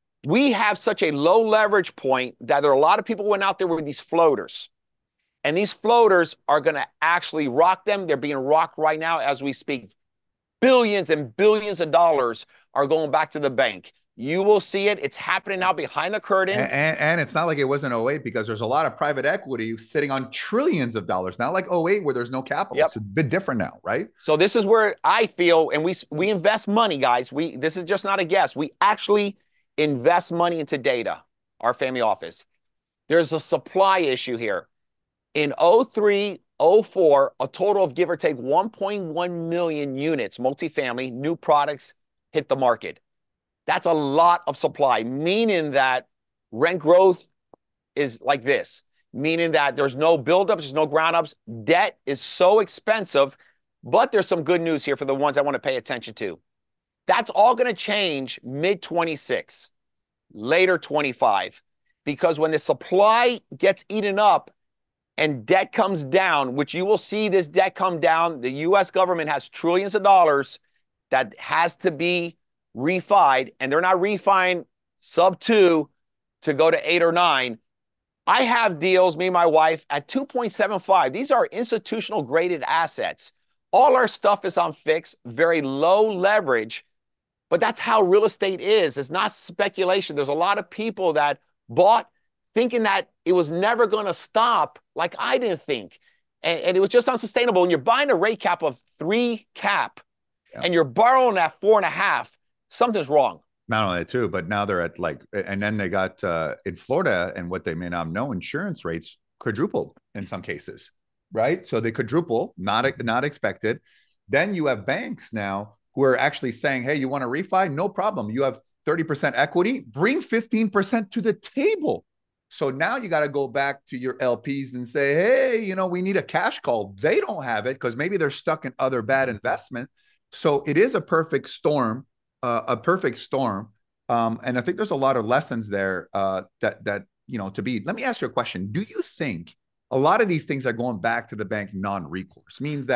We have such a low leverage point that there are a lot of people went out there with these floaters. And these floaters are going to actually rock them. They're being rocked right now as we speak. Billions and billions of dollars are going back to the bank. You will see it. It's happening now behind the curtain. And, and, and it's not like it wasn't oh eight, because there's a lot of private equity sitting on trillions of dollars. Not like oh eight where there's no capital. Yep. It's a bit different now, right? So this is where I feel, and we we invest money, guys. We This is just not a guess. We actually invest money into data, our family office. There's a supply issue here. In oh three, oh four, a total of give or take one point one million units, multifamily, new products hit the market. That's a lot of supply, meaning that rent growth is like this, meaning that there's no buildups, there's no ground ups. Debt is so expensive, but there's some good news here for the ones I want to pay attention to. That's all going to change mid twenty-six, later twenty-five, because when the supply gets eaten up and debt comes down, which you will see this debt come down, the U S government has trillions of dollars that has to be refied, and they're not refining sub two to go to eight or nine. I have deals, me and my wife, at two point seven five. These are institutional graded assets. All our stuff is on fixed, very low leverage, but that's how real estate is. It's not speculation. There's a lot of people that bought thinking that it was never going to stop, like I didn't think. And, and it was just unsustainable. When you're buying a rate cap of three cap yeah. and you're borrowing at four and a half, something's wrong. Not only that too, but now they're at like, and then they got uh, in Florida, and what they may not know, insurance rates quadrupled in some cases, right? So they quadruple, not, not expected. Then you have banks now who are actually saying, hey, you want to refi? No problem. You have thirty percent equity, bring fifteen percent to the table. So now you got to go back to your L Ps and say, hey, you know, we need a cash call. They don't have it because maybe they're stuck in other bad investment. So it is a perfect storm. Uh, a perfect storm. Um, and I think there's a lot of lessons there uh, that, that, you know, to be. Let me ask you a question. Do you think a lot of these things are going back to the bank non-recourse? Means that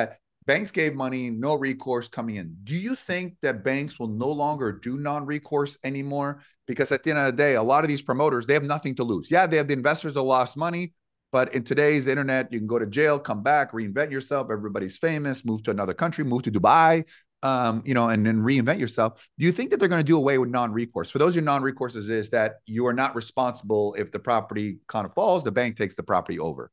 banks gave money, no recourse coming in. Do you think that banks will no longer do non-recourse anymore? Because at the end of the day, a lot of these promoters, they have nothing to lose. Yeah, they have the investors that lost money, but in today's internet, you can go to jail, come back, reinvent yourself. Everybody's famous, move to another country, move to Dubai, um, you know, and then reinvent yourself. Do you think that they're going to do away with non-recourse? For those your non-recourses is that you are not responsible if the property kind of falls, the bank takes the property over.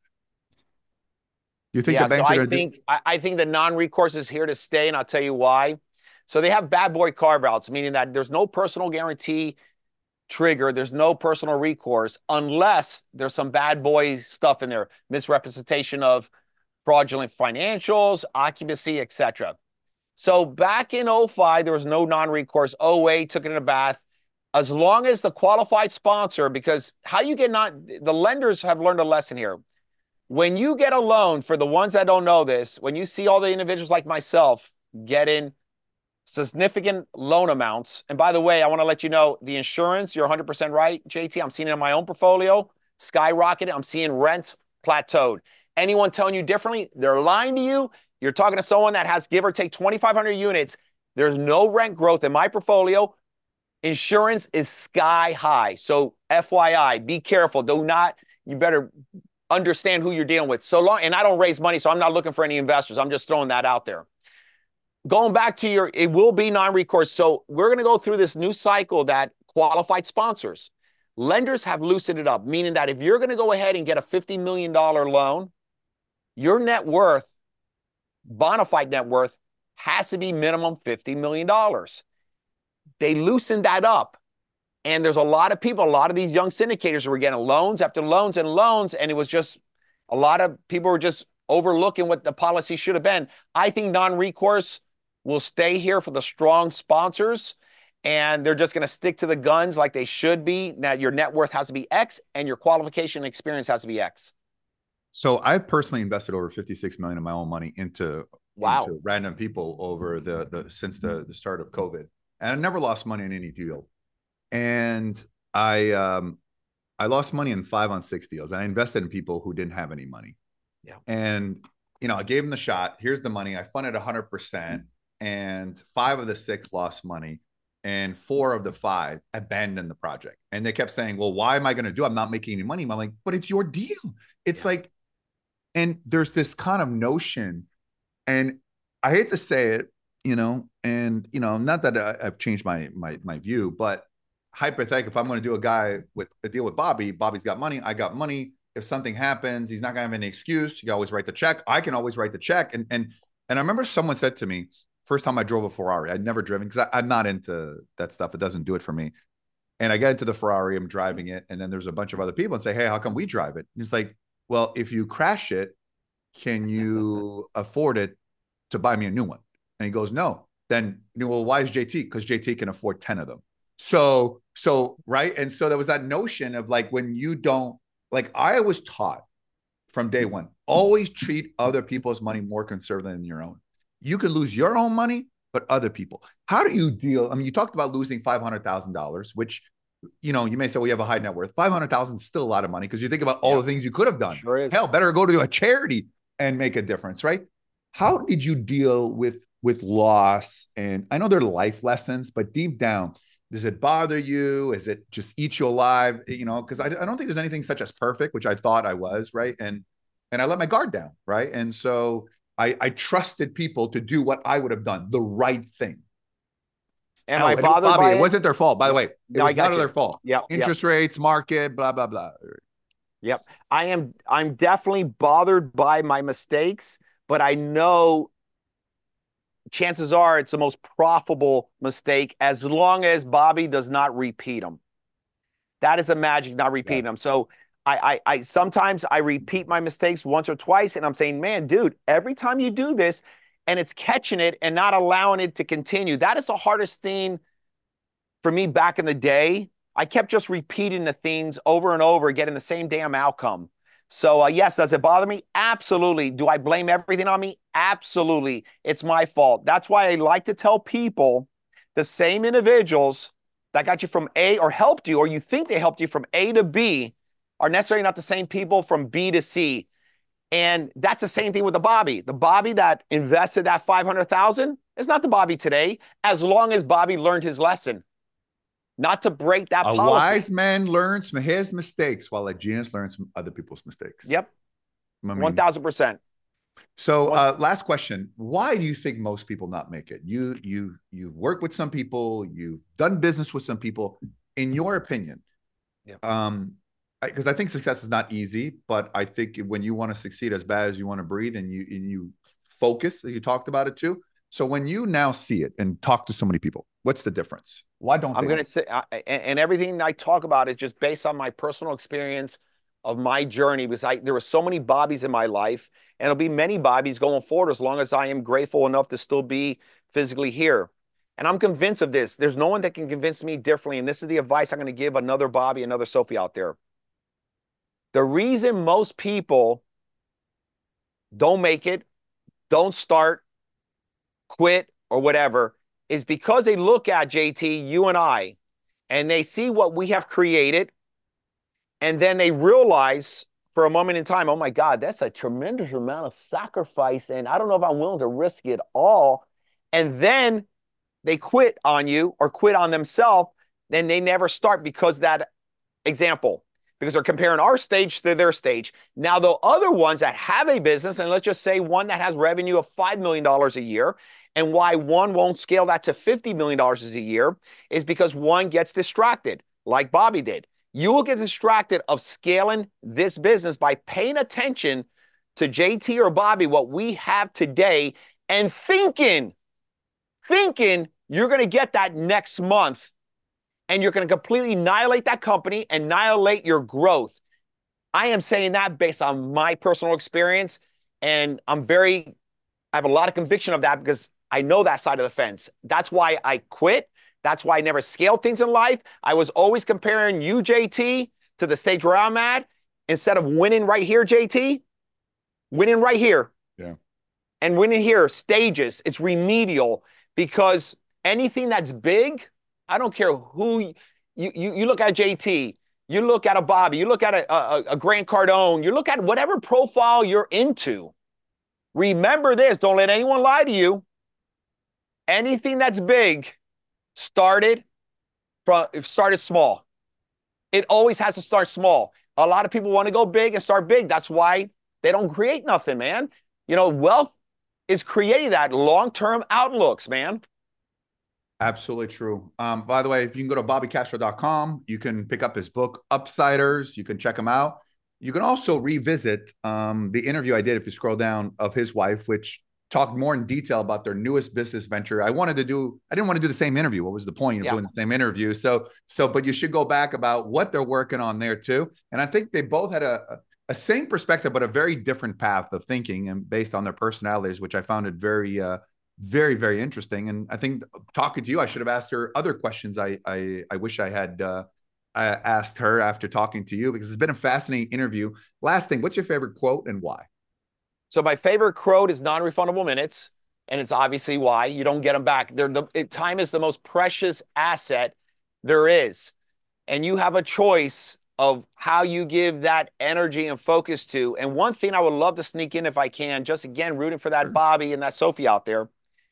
Do you think Yeah, the so banks are I going to think do? I, I think the non-recourse is here to stay, and I'll tell you why. So they have bad boy carve-outs, meaning that there's no personal guarantee trigger, there's no personal recourse unless there's some bad boy stuff in there, misrepresentation of fraudulent financials, occupancy, et cetera. So back in oh five, there was no non-recourse. oh eight took it in a bath. As long as the qualified sponsor, because how you get not, the lenders have learned a lesson here. When you get a loan, for the ones that don't know this, when you see all the individuals like myself getting significant loan amounts, and by the way, I want to let you know the insurance, you're one hundred percent right, J T. I'm seeing it in my own portfolio, skyrocketed. I'm seeing rents plateaued. Anyone telling you differently, they're lying to you. You're talking to someone that has give or take twenty-five hundred units. There's no rent growth in my portfolio. Insurance is sky high. So F Y I, be careful. Do not, you better understand who you're dealing with. So long, and I don't raise money, so I'm not looking for any investors. I'm just throwing that out there. Going back to your, it will be non-recourse. So we're going to go through this new cycle that qualified sponsors. Lenders have loosened it up, meaning that if you're going to go ahead and get a fifty million dollar loan, your net worth, bona fide net worth, has to be minimum fifty million dollars. They loosened that up. And there's a lot of people, a lot of these young syndicators were getting loans after loans and loans. And it was just, a lot of people were just overlooking what the policy should have been. I think non-recourse will stay here for the strong sponsors. And they're just going to stick to the guns like they should be. That your net worth has to be X and your qualification experience has to be X. So I've personally invested over fifty-six million of my own money into, Wow. into random people over the, the since the, the start of COVID. And I never lost money in any deal. And I um I lost money in five on six deals. I invested in people who didn't have any money. Yeah. And you know, I gave them the shot. Here's the money. I funded one hundred percent, and five of the six lost money, and four of the five abandoned the project. And they kept saying, "Well, why am I going to do? I'm not making any money." I'm like, "But it's your deal." It's yeah. like, and there's this kind of notion, and I hate to say it, you know, and you know, not that I, I've changed my my my view, but hypothetically, if I'm going to do a guy with a deal with Bobby, Bobby's got money, I got money. If something happens, he's not going to have any excuse. You can always write the check. I can always write the check. And and and I remember someone said to me, first time I drove a Ferrari, I'd never driven because I'm not into that stuff. It doesn't do it for me. And I get into the Ferrari, I'm driving it, and then there's a bunch of other people and say, "Hey, how come we drive it?" And it's like, well, if you crash it, can you afford it to buy me a new one? And he goes, no. Then, well, why is J T? Because J T can afford ten of them. So, so, right. And so there was that notion of like, when you don't, like, I was taught from day one, always treat other people's money more conservative than your own. You can lose your own money, but other people. How do you deal? I mean, you talked about losing five hundred thousand dollars, which, you know, you may say, well, you have a high net worth. five hundred thousand dollars is still a lot of money because you think about all yeah. the things you could have done. Sure is. Hell, better go to a charity and make a difference, right? How did you deal with, with loss? And I know they're life lessons, but deep down, does it bother you? Is it just eat you alive? You know, because I, I don't think there's anything such as perfect, which I thought I was, right? And and I let my guard down, right? And so I, I trusted people to do what I would have done, the right thing. Am oh, I bothered Bobby, by it? It wasn't their fault, by the way. It no, was none you. of their fault. Yeah, interest yep. rates, market, blah blah blah. Yep, I am. I'm definitely bothered by my mistakes, but I know chances are it's the most profitable mistake as long as Bobby does not repeat them. That is a magic, not repeating yeah. them. So I, I, I sometimes I repeat my mistakes once or twice, and I'm saying, man, dude, every time you do this, and it's catching it and not allowing it to continue. That is the hardest thing for me back in the day. I kept just repeating the things over and over, getting the same damn outcome. So uh, yes, does it bother me? Absolutely. Do I blame everything on me? Absolutely. It's my fault. That's why I like to tell people the same individuals that got you from A or helped you, or you think they helped you from A to B, are necessarily not the same people from B to C. And that's the same thing with the Bobby. The Bobby that invested that five hundred thousand is not the Bobby today, as long as Bobby learned his lesson, not to break that A policy. wise man learns from his mistakes, while a genius learns from other people's mistakes. Yep. I mean, one thousand percent. So, uh, last question: why do you think most people not make it? You, you, you work with some people. You've done business with some people. In your opinion, Yep. um, because I, I think success is not easy, but I think when you want to succeed as bad as you want to breathe, and you and you focus, you talked about it too. So when you now see it and talk to so many people, what's the difference? Why don't I'm they? going to say, I, and, and everything I talk about is just based on my personal experience of my journey, because I, there were so many Bobbies in my life, and there'll be many Bobbies going forward as long as I am grateful enough to still be physically here. And I'm convinced of this. There's no one that can convince me differently. And this is the advice I'm going to give another Bobby, another Sophie out there. The reason most people don't make it, don't start, quit, or whatever, is because they look at J T, you and I, and they see what we have created, and then they realize for a moment in time, oh my God, that's a tremendous amount of sacrifice, and I don't know if I'm willing to risk it all. And then they quit on you or quit on themselves, then they never start because that example, because they're comparing our stage to their stage. Now, the other ones that have a business, and let's just say one that has revenue of five million dollars a year, and why one won't scale that to fifty million dollars a year is because one gets distracted, like Bobby did. You will get distracted of scaling this business by paying attention to J T or Bobby, what we have today, and thinking, thinking you're going to get that next month, and you're going to completely annihilate that company, annihilate your growth. I am saying that based on my personal experience, and I'm very, I have a lot of conviction of that because I know that side of the fence. That's why I quit. That's why I never scaled things in life. I was always comparing you, J T, to the stage where I'm at, instead of winning right here, J T, winning right here. Yeah. And winning here, stages, it's remedial, because anything that's big, I don't care who you, you, you look at J T, you look at a Bobby, you look at a, a, a Grant Cardone, you look at whatever profile you're into. Remember this, don't let anyone lie to you. Anything that's big started from started small. It always has to start small. A lot of people want to go big and start big. That's why they don't create nothing, man. You know, wealth is creating that long-term outlooks, man. Absolutely true. Um, by the way, if you can go to bobby castro dot com, you can pick up his book, Upsiders. You can check him out. You can also revisit um, the interview I did, if you scroll down, of his wife, which talked more in detail about their newest business venture. I wanted to do, I didn't want to do the same interview. What was the point of yeah. doing the same interview? So, so, but you should go back about what they're working on there too. And I think they both had a, a same perspective, but a very different path of thinking, and based on their personalities, which I found it very, uh, very, very interesting. And I think talking to you, I should have asked her other questions. I, I, I wish I had uh, I asked her after talking to you, because it's been a fascinating interview. Last thing, what's your favorite quote and why? So my favorite quote is non-refundable minutes, and it's obviously why. You don't get them back. They're the, it, time is the most precious asset there is, and you have a choice of how you give that energy and focus to. And one thing I would love to sneak in if I can, just again, rooting for that Bobby and that Sophie out there.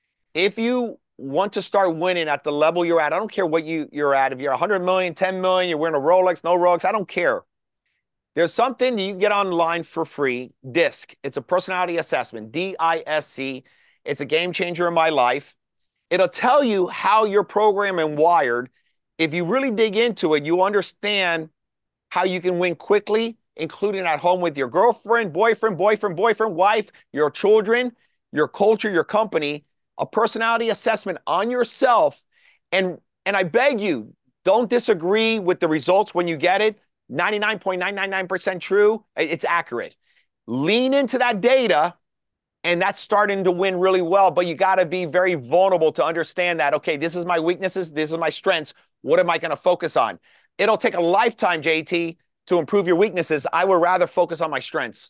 If you want to start winning at the level you're at, I don't care what you, you're at. If you're one hundred million, ten million, you're wearing a Rolex, no Rolex, I don't care. There's something you can get online for free, DISC. It's a personality assessment, D I S C. It's a game changer in my life. It'll tell you how you're programmed and wired. If you really dig into it, you understand how you can win quickly, including at home with your girlfriend, boyfriend, boyfriend, boyfriend, wife, your children, your culture, your company. A personality assessment on yourself. And, and I beg you, don't disagree with the results when you get it. ninety-nine point nine nine nine percent true. It's accurate. Lean into that data, and that's starting to win really well. But you got to be very vulnerable to understand that, okay, this is my weaknesses. This is my strengths. What am I going to focus on? It'll take a lifetime, J T, to improve your weaknesses. I would rather focus on my strengths.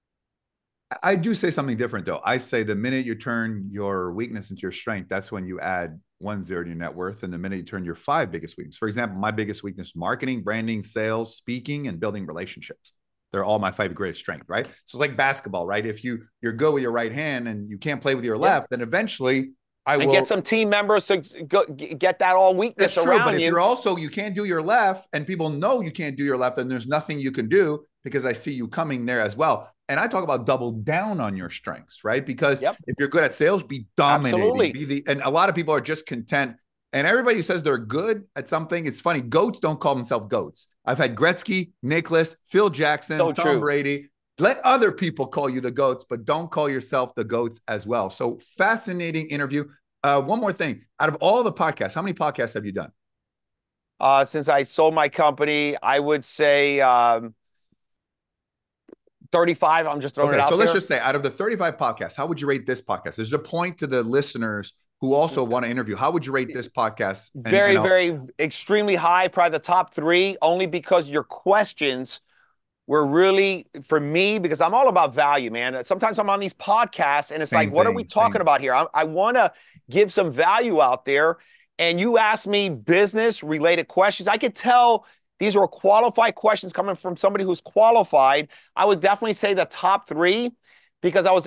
I do say something different, though. I say the minute you turn your weakness into your strength, that's when you add one zero to your net worth. And the minute you turn your five biggest weakness, for example, my biggest weakness, marketing, branding, sales, speaking, and building relationships. they're all my five greatest strength, right? So it's like basketball, right? If you you're good with your right hand and you can't play with your left, yeah. then eventually I and will get some team members to go, get that all weakness That's around true, but if you. you're also you can't do your left, and people know you can't do your left, then there's nothing you can do because I see you coming there as well. And I talk about double down on your strengths, right? Because yep. if you're good at sales, be dominating. Absolutely. Be the and a lot of people are just content. And everybody who says they're good at something, it's funny. Goats don't call themselves goats. I've had Gretzky, Nicholas, Phil Jackson, so Tom true. Brady. Let other people call you the goats, but don't call yourself the goats as well. So fascinating interview. Uh, one more thing. Out of all the podcasts, how many podcasts have you done? Uh, since I sold my company, I would say um, thirty-five. I'm just throwing okay, it out so there. Let's just say out of the thirty-five podcasts, how would you rate this podcast? There's a point to the listeners who also want to interview. How would you rate this podcast? And, very, and very, extremely high, probably the top three, only because your questions were really, for me, because I'm all about value, man. Sometimes I'm on these podcasts and it's same like, what thing, are we talking same. about here? I, I want to give some value out there. And you ask me business related questions. I could tell these were qualified questions coming from somebody who's qualified. I would definitely say the top three, because I was,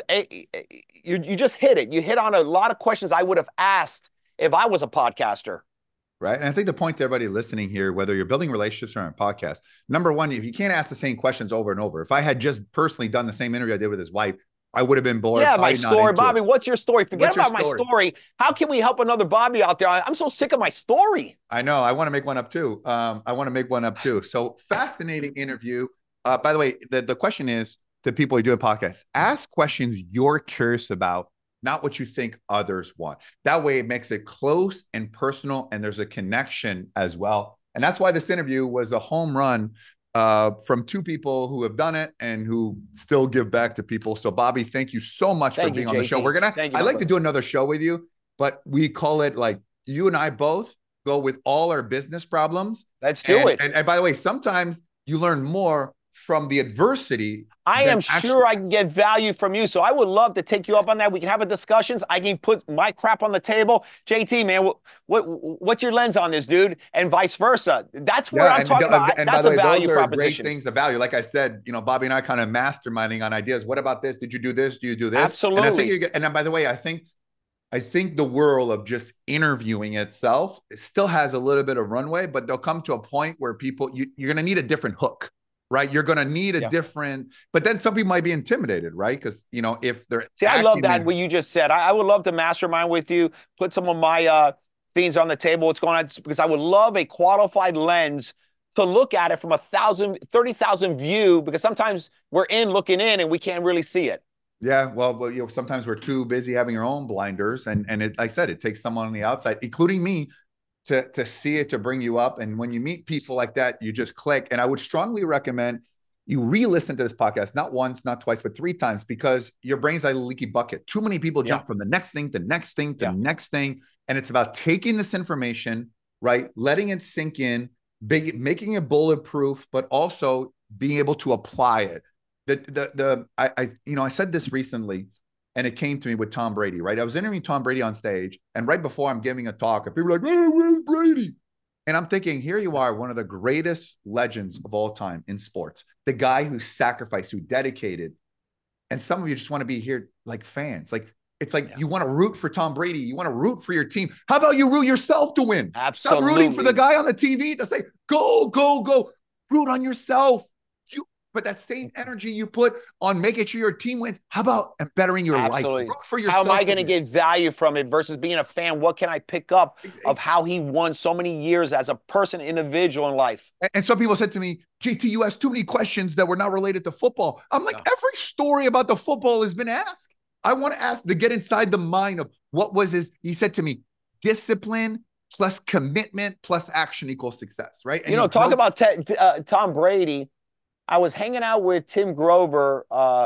you, you just hit it. You hit on a lot of questions I would have asked if I was a podcaster. Right. And I think the point to everybody listening here, whether you're building relationships or on a podcast, number one, if you can't ask the same questions over and over, if I had just personally done the same interview I did with his wife, I would have been bored. Yeah, my story, Bobby. It. What's your story? Forget what's about story? my story. How can we help another Bobby out there? I'm so sick of my story. I know. I want to make one up too. Um, I want to make one up too. So fascinating interview. Uh, by the way, the, the question is to people who do a podcast, ask questions you're curious about, not what you think others want. That way it makes it close and personal, and there's a connection as well. And that's why this interview was a home run uh, from two people who have done it and who still give back to people. So Bobby, thank you so much thank for being you, on the show. We're going to, I'd like brother. to do another show with you, but we call it like you and I both go with all our business problems. Let's do and, it. And, and by the way, sometimes you learn more from the adversity. I am actually- sure I can get value from you. So I would love to take you up on that. We can have a discussions. I can put my crap on the table. J T, man, what, what what's your lens on this, dude? And vice versa. That's where yeah, I'm talking the, about. And That's by the way, a value those are proposition. Great things of value. Like I said, you know, Bobby and I kind of masterminding on ideas. What about this? Did you do this? Do you do this? Absolutely. And I think you get, and by the way, I think I think the world of just interviewing itself still has a little bit of runway, but they'll come to a point where people, you, you're going to need a different hook. Right. You're going to need a yeah. different, but then some people might be intimidated, right? Because, you know, if they're. See, I love that, in, what you just said. I, I would love to mastermind with you, put some of my uh, things on the table, what's going on, because I would love a qualified lens to look at it from a thousand, thirty thousand view, because sometimes we're in looking in and we can't really see it. Yeah. Well, well, you know, sometimes we're too busy having our own blinders. And, and it, like I said, it takes someone on the outside, including me, to, to see it, to bring you up. And when you meet people like that, you just click. And I would strongly recommend you re-listen to this podcast, not once, not twice, but three times, because your brain's like a leaky bucket. Too many people jump yeah. from the next thing to next thing to yeah. next thing. And it's about taking this information, right? Letting it sink in, big, making it bulletproof, but also being able to apply it. The, the, the, I, I, you know, I said this recently, and it came to me with Tom Brady, right? I was interviewing Tom Brady on stage, and right before I'm giving a talk, and people are like, "Oh, where's Brady?" And I'm thinking, here you are, one of the greatest legends of all time in sports, the guy who sacrificed, who dedicated. And some of you just want to be here like fans. Like, it's like yeah. you want to root for Tom Brady. You want to root for your team. How about you root yourself to win? Absolutely. Stop rooting for the guy on the T V to say, go, go, go. Root on yourself. But that same energy you put on making sure your team wins, how about bettering your Absolutely. life? Root for yourself. How am I going to get value from it versus being a fan? What can I pick up of how he won so many years as a person, individual in life? And some people said to me, J T, you asked too many questions that were not related to football. I'm like, no. Every story about the football has been asked. I want to ask to get inside the mind of what was his, he said to me, discipline plus commitment plus action equals success, right? And you know, talk broke- about te- uh, Tom Brady. I was hanging out with Tim Grover, uh,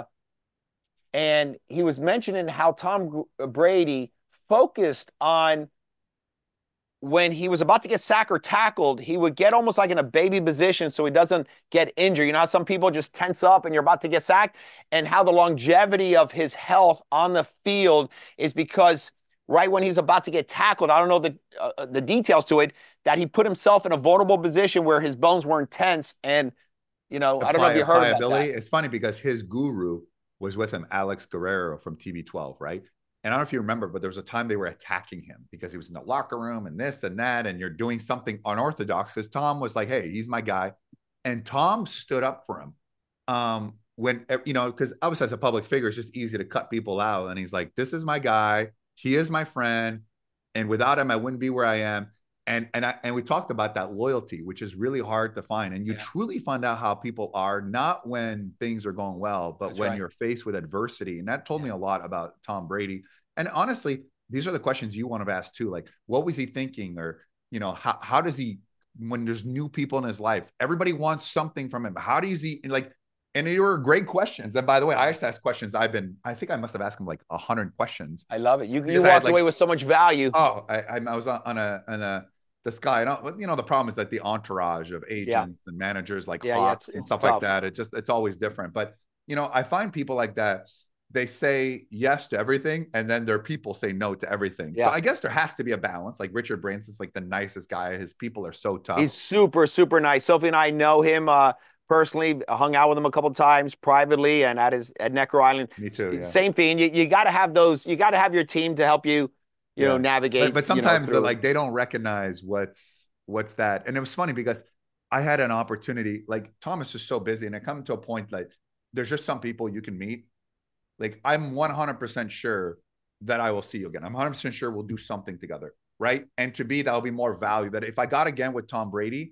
and he was mentioning how Tom Brady focused on when he was about to get sacked or tackled, he would get almost like in a baby position so he doesn't get injured. You know how some people just tense up and you're about to get sacked, and how the longevity of his health on the field is because right when he's about to get tackled, I don't know the uh, the details to it, that he put himself in a vulnerable position where his bones weren't tense, and You know, I don't know if Apply you heard about that. applicability. It's funny because his guru was with him, Alex Guerrero from T V twelve, right? And I don't know if you remember, but there was a time they were attacking him because he was in the locker room and this and that, and you're doing something unorthodox. Because Tom was like, "Hey, he's my guy," and Tom stood up for him. Um, when you know, because obviously as a public figure, it's just easy to cut people out. And he's like, "This is my guy. He is my friend, and without him, I wouldn't be where I am." And and I, and we talked about that loyalty, which is really hard to find. And you yeah. truly find out how people are not when things are going well, but That's when right. you're faced with adversity. And that told yeah. me a lot about Tom Brady. And honestly, these are the questions you want to ask too. Like, what was he thinking? Or, you know, how how does he, when there's new people in his life, everybody wants something from him. How does he like? And they were great questions. And by the way, I used to ask questions. I've been, I think I must have asked him like a hundred questions. I love it. You, you walked like, away with so much value. Oh, I, I was on a, on a, this guy, you know, the problem is that the entourage of agents yeah. and managers like yeah, Fox yeah, it's, and it's stuff tough. like that, it just, it's always different. But, you know, I find people like that, they say yes to everything, and then their people say no to everything. Yeah. So I guess there has to be a balance. Like Richard Branson's like the nicest guy. His people are so tough. He's super, super nice. Sophie and I know him uh, personally, hung out with him a couple of times privately and at his at Necker Island. Me too. Yeah. Same thing. You, you got to have those, you got to have your team to help you, you yeah. know, navigate. But, but sometimes you know, like they don't recognize what's, what's that. And it was funny because I had an opportunity, like Thomas is so busy, and I come to a point like there's just some people you can meet. Like I'm one hundred percent sure that I will see you again. I'm one hundred percent sure we'll do something together. Right. And to me, that'll be more value that if I got again with Tom Brady,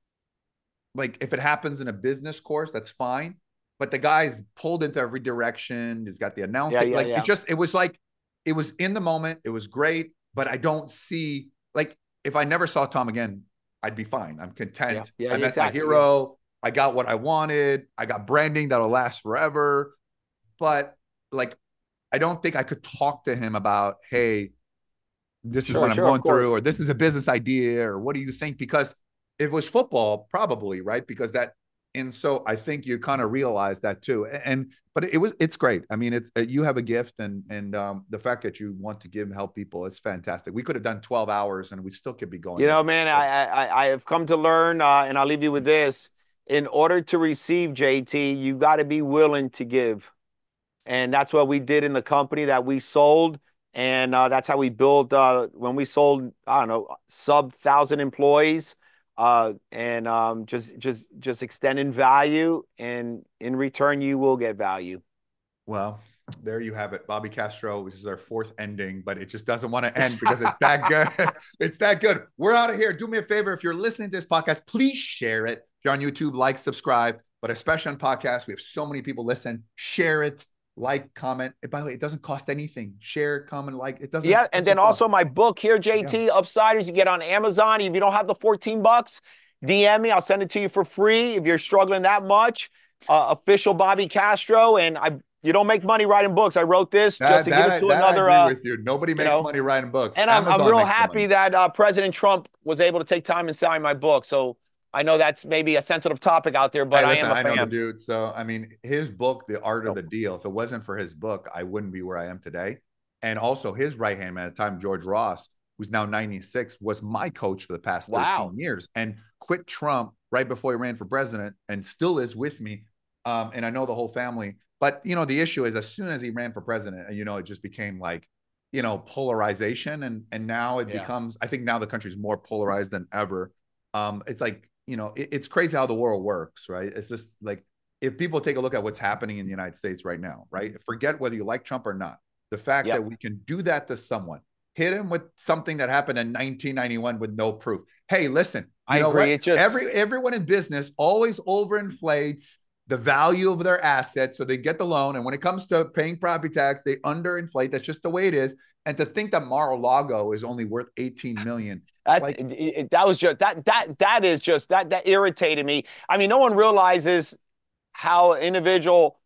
like if it happens in a business course, that's fine. But the guy's pulled into every direction. He's got the announcing. Yeah, yeah, like yeah. it just, it was like, it was in the moment. It was great. But I don't see, like, if I never saw Tom again, I'd be fine. I'm content. Yeah, yeah, I met exactly, my hero. Yeah. I got what I wanted. I got branding that'll last forever. But like, I don't think I could talk to him about, hey, this is sure, what I'm sure, going through, or this is a business idea, or what do you think? Because if it was football, probably, right? Because that, and so I think you kind of realize that too. And, but it was, it's great. I mean, it's, you have a gift, and, and um, the fact that you want to give and help people, it's fantastic. We could have done twelve hours and we still could be going. You know, man, so. I, I, I have come to learn, uh, and I'll leave you with this. In order to receive, J T, you got to be willing to give. And that's what we did in the company that we sold. And uh, that's how we built, uh, when we sold, I don't know, sub thousand employees, uh, and um, just, just, just extending value. And in return, you will get value. Well, there you have it. Bobby Castro, which is our fourth ending, but it just doesn't want to end because it's that good. It's that good. We're out of here. Do me a favor. If you're listening to this podcast, please share it. If you're on YouTube, like, subscribe, but especially on podcasts, we have so many people listen. Share it. Like, comment. By the way, it doesn't cost anything. Share, comment, like. It doesn't. Yeah, and then also my book here, J T, yeah. Upsiders, you get on Amazon. If you don't have the fourteen bucks, D M me. I'll send it to you for free if you're struggling that much. Uh, official Bobby Castro, and I. You don't make money writing books. I wrote this that, just to that, give it to that another. I agree uh, with you. Nobody makes you know, money writing books. And I'm, I'm real happy that uh, President Trump was able to take time and sign my book. So. I know that's maybe a sensitive topic out there, but hey, listen, I am a I fan. know the dude. So, I mean, his book, The Art of the Deal, if it wasn't for his book, I wouldn't be where I am today. And also his right-hand man at the time, George Ross, who's now ninety-six, was my coach for the past thirteen wow. years and quit Trump right before he ran for president and still is with me. Um, and I know the whole family. But, you know, the issue is as soon as he ran for president, you know, it just became like, you know, polarization. And, and now it yeah. becomes, I think now the country's more polarized than ever. Um, it's like, you know, it, it's crazy how the world works, right? It's just like, if people take a look at what's happening in the United States right now, right? Forget whether you like Trump or not. The fact yep. that we can do that to someone, hit him with something that happened in nineteen ninety-one with no proof. Hey, listen, you I know agree. What? Just... Every, everyone in business always overinflates the value of their assets so they get the loan. And when it comes to paying property tax, they underinflate. That's just the way it is. And to think that Mar-a-Lago is only worth eighteen million dollars. That, like, it, it, that was just that that that is just that that irritated me. I mean, no one realizes how individual.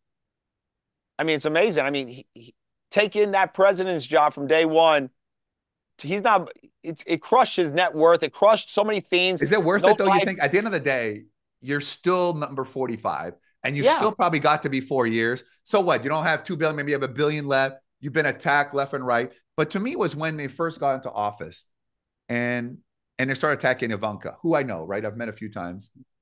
I mean, it's amazing. I mean, he, he, taking that president's job from day one, he's not. It, it crushed his net worth. It crushed so many things. Is it worth no it though? Life. You think at the end of the day, you're still number forty-five, and you yeah. still probably got to be four years. So what? You don't have two billion. Maybe you have a billion left. You've been attacked left and right. But to me, it was when they first got into office. And and they started attacking Ivanka, who I know, right? I've met a few times.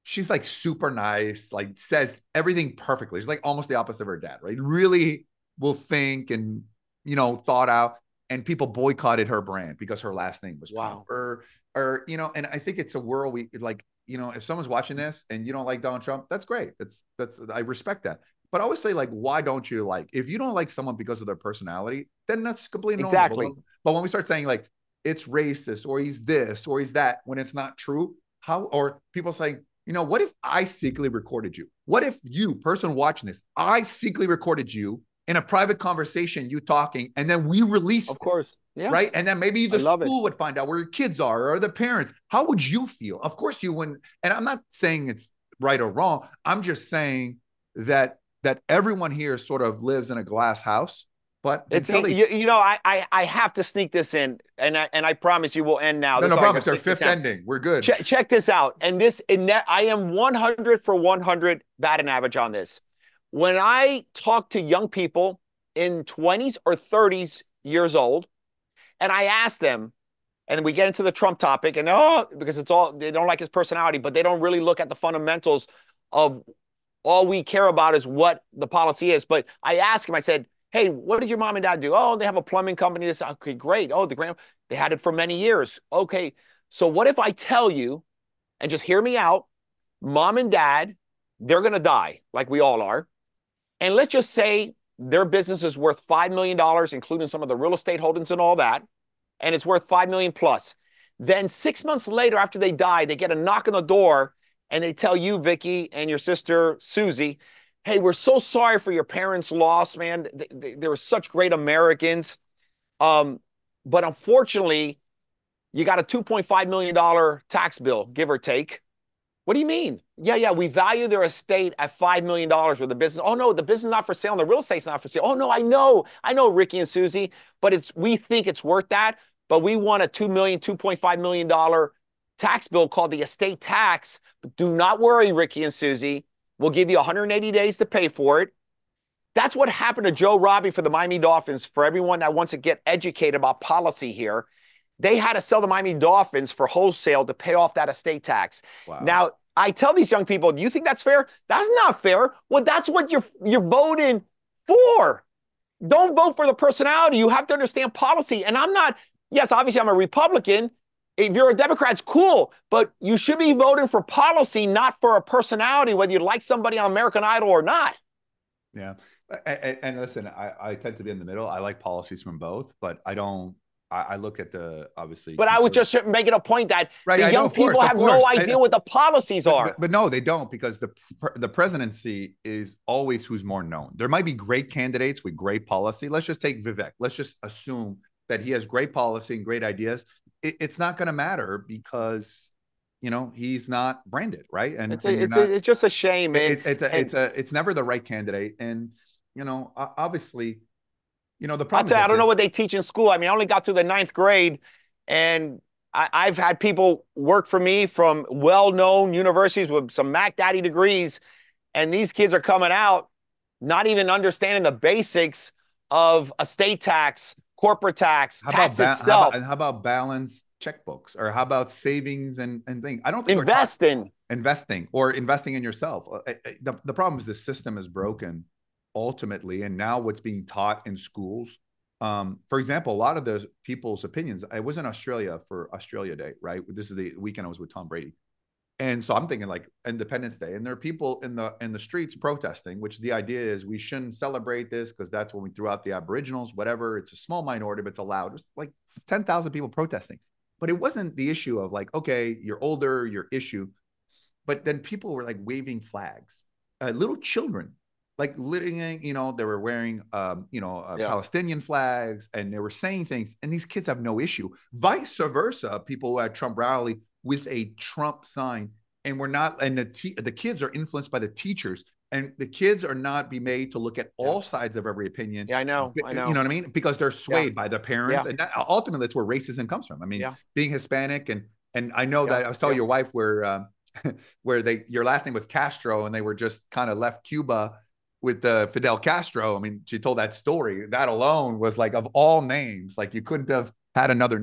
she's like super nice, like says everything perfectly. She's like almost the opposite of her dad, right? Really will think and, you know, thought out. And people boycotted her brand because her last name was Trump. Wow. Or, or, you know, and I think it's a world we like, you know, if someone's watching this and you don't like Donald Trump, that's great. That's, that's, I respect that. But I always say, like, why don't you like, if you don't like someone because of their personality, then that's completely normal. Exactly. But, but when we start saying like, it's racist or he's this or he's that, when it's not true, how, or people saying, you know, what if I secretly recorded you? What if you, person watching this, I secretly recorded you in a private conversation, you talking, and then we released Of it, course. Yeah. right? And then maybe I the love it. school would find out where your kids are or the parents. How would you feel? Of course you wouldn't. And I'm not saying it's right or wrong. I'm just saying that that everyone here sort of lives in a glass house. But It's until they, you, you know, I, I I have to sneak this in, and I, and I promise you we'll end now. no, This no already problem. got It's our sixty fifth seconds. ending. We're good. Check, check this out. And this, in that, I am one hundred for one hundred batting average on this. When I talk to young people in twenties or thirties years old, and I ask them, and we get into the Trump topic, and oh, because it's all, they don't like his personality, but they don't really look at the fundamentals of all we care about is what the policy is. But I asked him, I said, hey, what did your mom and dad do? Oh, they have a plumbing company. This, okay, great. Oh, the grand, they had it for many years. Okay. So what if I tell you, and just hear me out, mom and dad, they're going to die like we all are. And let's just say their business is worth five million dollars, including some of the real estate holdings and all that. And it's worth five million dollars plus. Then six months later, after they die, they get a knock on the door and they tell you, Vicky, and your sister, Susie, hey, we're so sorry for your parents' loss, man. They, they, they were such great Americans. Um, but unfortunately, you got a two point five million dollars tax bill, give or take. What do you mean? Yeah, yeah, we value their estate at five million dollars with the business. Oh, no, the business is not for sale and the real estate's not for sale. Oh, no, I know. I know, Ricky and Susie, but it's we think it's worth that. But we want a two million dollars, two point five million dollars tax bill called the estate tax. But do not worry, Ricky and Susie. We'll give you one hundred eighty days to pay for it. That's what happened to Joe Robbie for the Miami Dolphins. For everyone that wants to get educated about policy here, they had to sell the Miami Dolphins for wholesale to pay off that estate tax. Wow. Now, I tell these young people, do you think that's fair? That's not fair. Well, that's what you're you're voting for. Don't vote for the personality. You have to understand policy. And I'm not, yes, obviously I'm a Republican. If you're a Democrat, it's cool, but you should be voting for policy, not for a personality, whether you like somebody on American Idol or not. Yeah. And, and listen, I, I tend to be in the middle. I like policies from both, but I don't, I, I look at the, obviously. But I was just making a point that right, the I young know, people course, have no idea I, what the policies but, are. But, but no, they don't, because the the presidency is always who's more known. There might be great candidates with great policy. Let's just take Vivek. Let's just assume that he has great policy and great ideas. It, it's not going to matter because, you know, he's not branded, right? And it's, and a, you're it's, not, a, it's just a shame. It, it, it's a, and, it's a, it's never the right candidate. And, you know, obviously, you know, the I'll problem tell is you, I don't this. know what they teach in school. I mean, I only got to the ninth grade, and I, I've had people work for me from well-known universities with some Mac Daddy degrees, and these kids are coming out not even understanding the basics of estate tax, corporate tax, how tax about itself. How about, how about balanced checkbooks, or how about savings and, and things? I don't think investing, investing or investing in yourself. The, the problem is the system is broken ultimately. And now what's being taught in schools, um, for example, a lot of the people's opinions, I was in Australia for Australia Day, right? This is the weekend I was with Tom Brady. And so I'm thinking like Independence Day, and there are people in the in the streets protesting, which the idea is we shouldn't celebrate this because that's when we threw out the Aboriginals, whatever. It's a small minority, but it's allowed. There's like ten thousand people protesting. But it wasn't the issue of like, okay, you're older, your issue. But then people were like waving flags, uh, little children, like literally, you know, they were wearing, um, you know, uh, yeah. Palestinian flags, and they were saying things, and these kids have no issue. Vice versa, people who had Trump rally with a Trump sign, and we're not, and the te- the kids are influenced by the teachers, and the kids are not be made to look at all yeah. sides of every opinion. Yeah, I know, I know. You know what I mean? Because they're swayed yeah. by the parents, yeah. and that, ultimately that's where racism comes from. I mean, yeah. being Hispanic, and and I know yeah. that I was telling yeah. your wife where um, where they your last name was Castro, and they were just kind of left Cuba with uh, Fidel Castro. I mean, she told that story. That alone was like, of all names, like you couldn't have had another name.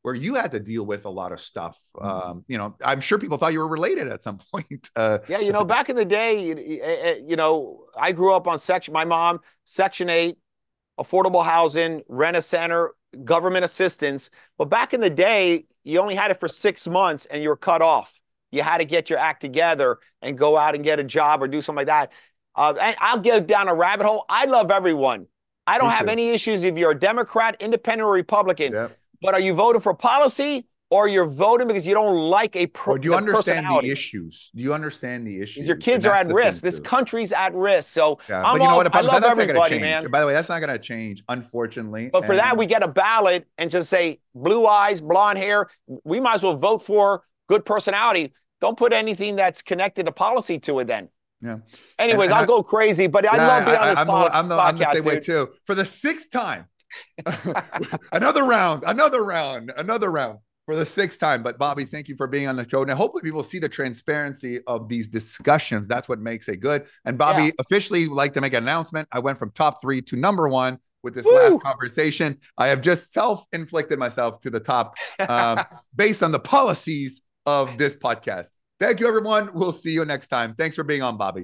where you had to deal with a lot of stuff. Um, you know, I'm sure people thought you were related at some point. Uh, Yeah, you know, back in the day, you, you know, I grew up on section, my mom, Section eight, affordable housing, rent a center, government assistance. But back in the day, you only had it for six months and you were cut off. You had to get your act together and go out and get a job or do something like that. Uh, and I'll get down a rabbit hole. I love everyone. I don't have any issues if you're a Democrat, independent, or Republican. Yep. But are you voting for policy, or you're voting because you don't like a pro- or do you understand the issues? Do you understand the issues? Your kids are at risk. This country's at risk. So yeah. I'm but you know all, what? I love that's everybody, man. By the way, that's not going to change, unfortunately. But for and... that, we get a ballot and just say blue eyes, blonde hair. We might as well vote for good personality. Don't put anything that's connected to policy to it then. Yeah. Anyways, and, and I'll I, go crazy, but I yeah, love being on this I, I'm, pod, the, I'm, the, podcast, I'm the same dude. way too. For the sixth time. another round, another round, another round for the sixth time. But Bobby, thank you for being on the show. Now, hopefully people see the transparency of these discussions. That's what makes it good. And Bobby, yeah. officially would like to make an announcement. I went from top three to number one with this Woo! last conversation. I have just self-inflicted myself to the top um, based on the policies of this podcast. Thank you, everyone. We'll see you next time. Thanks for being on, Bobby.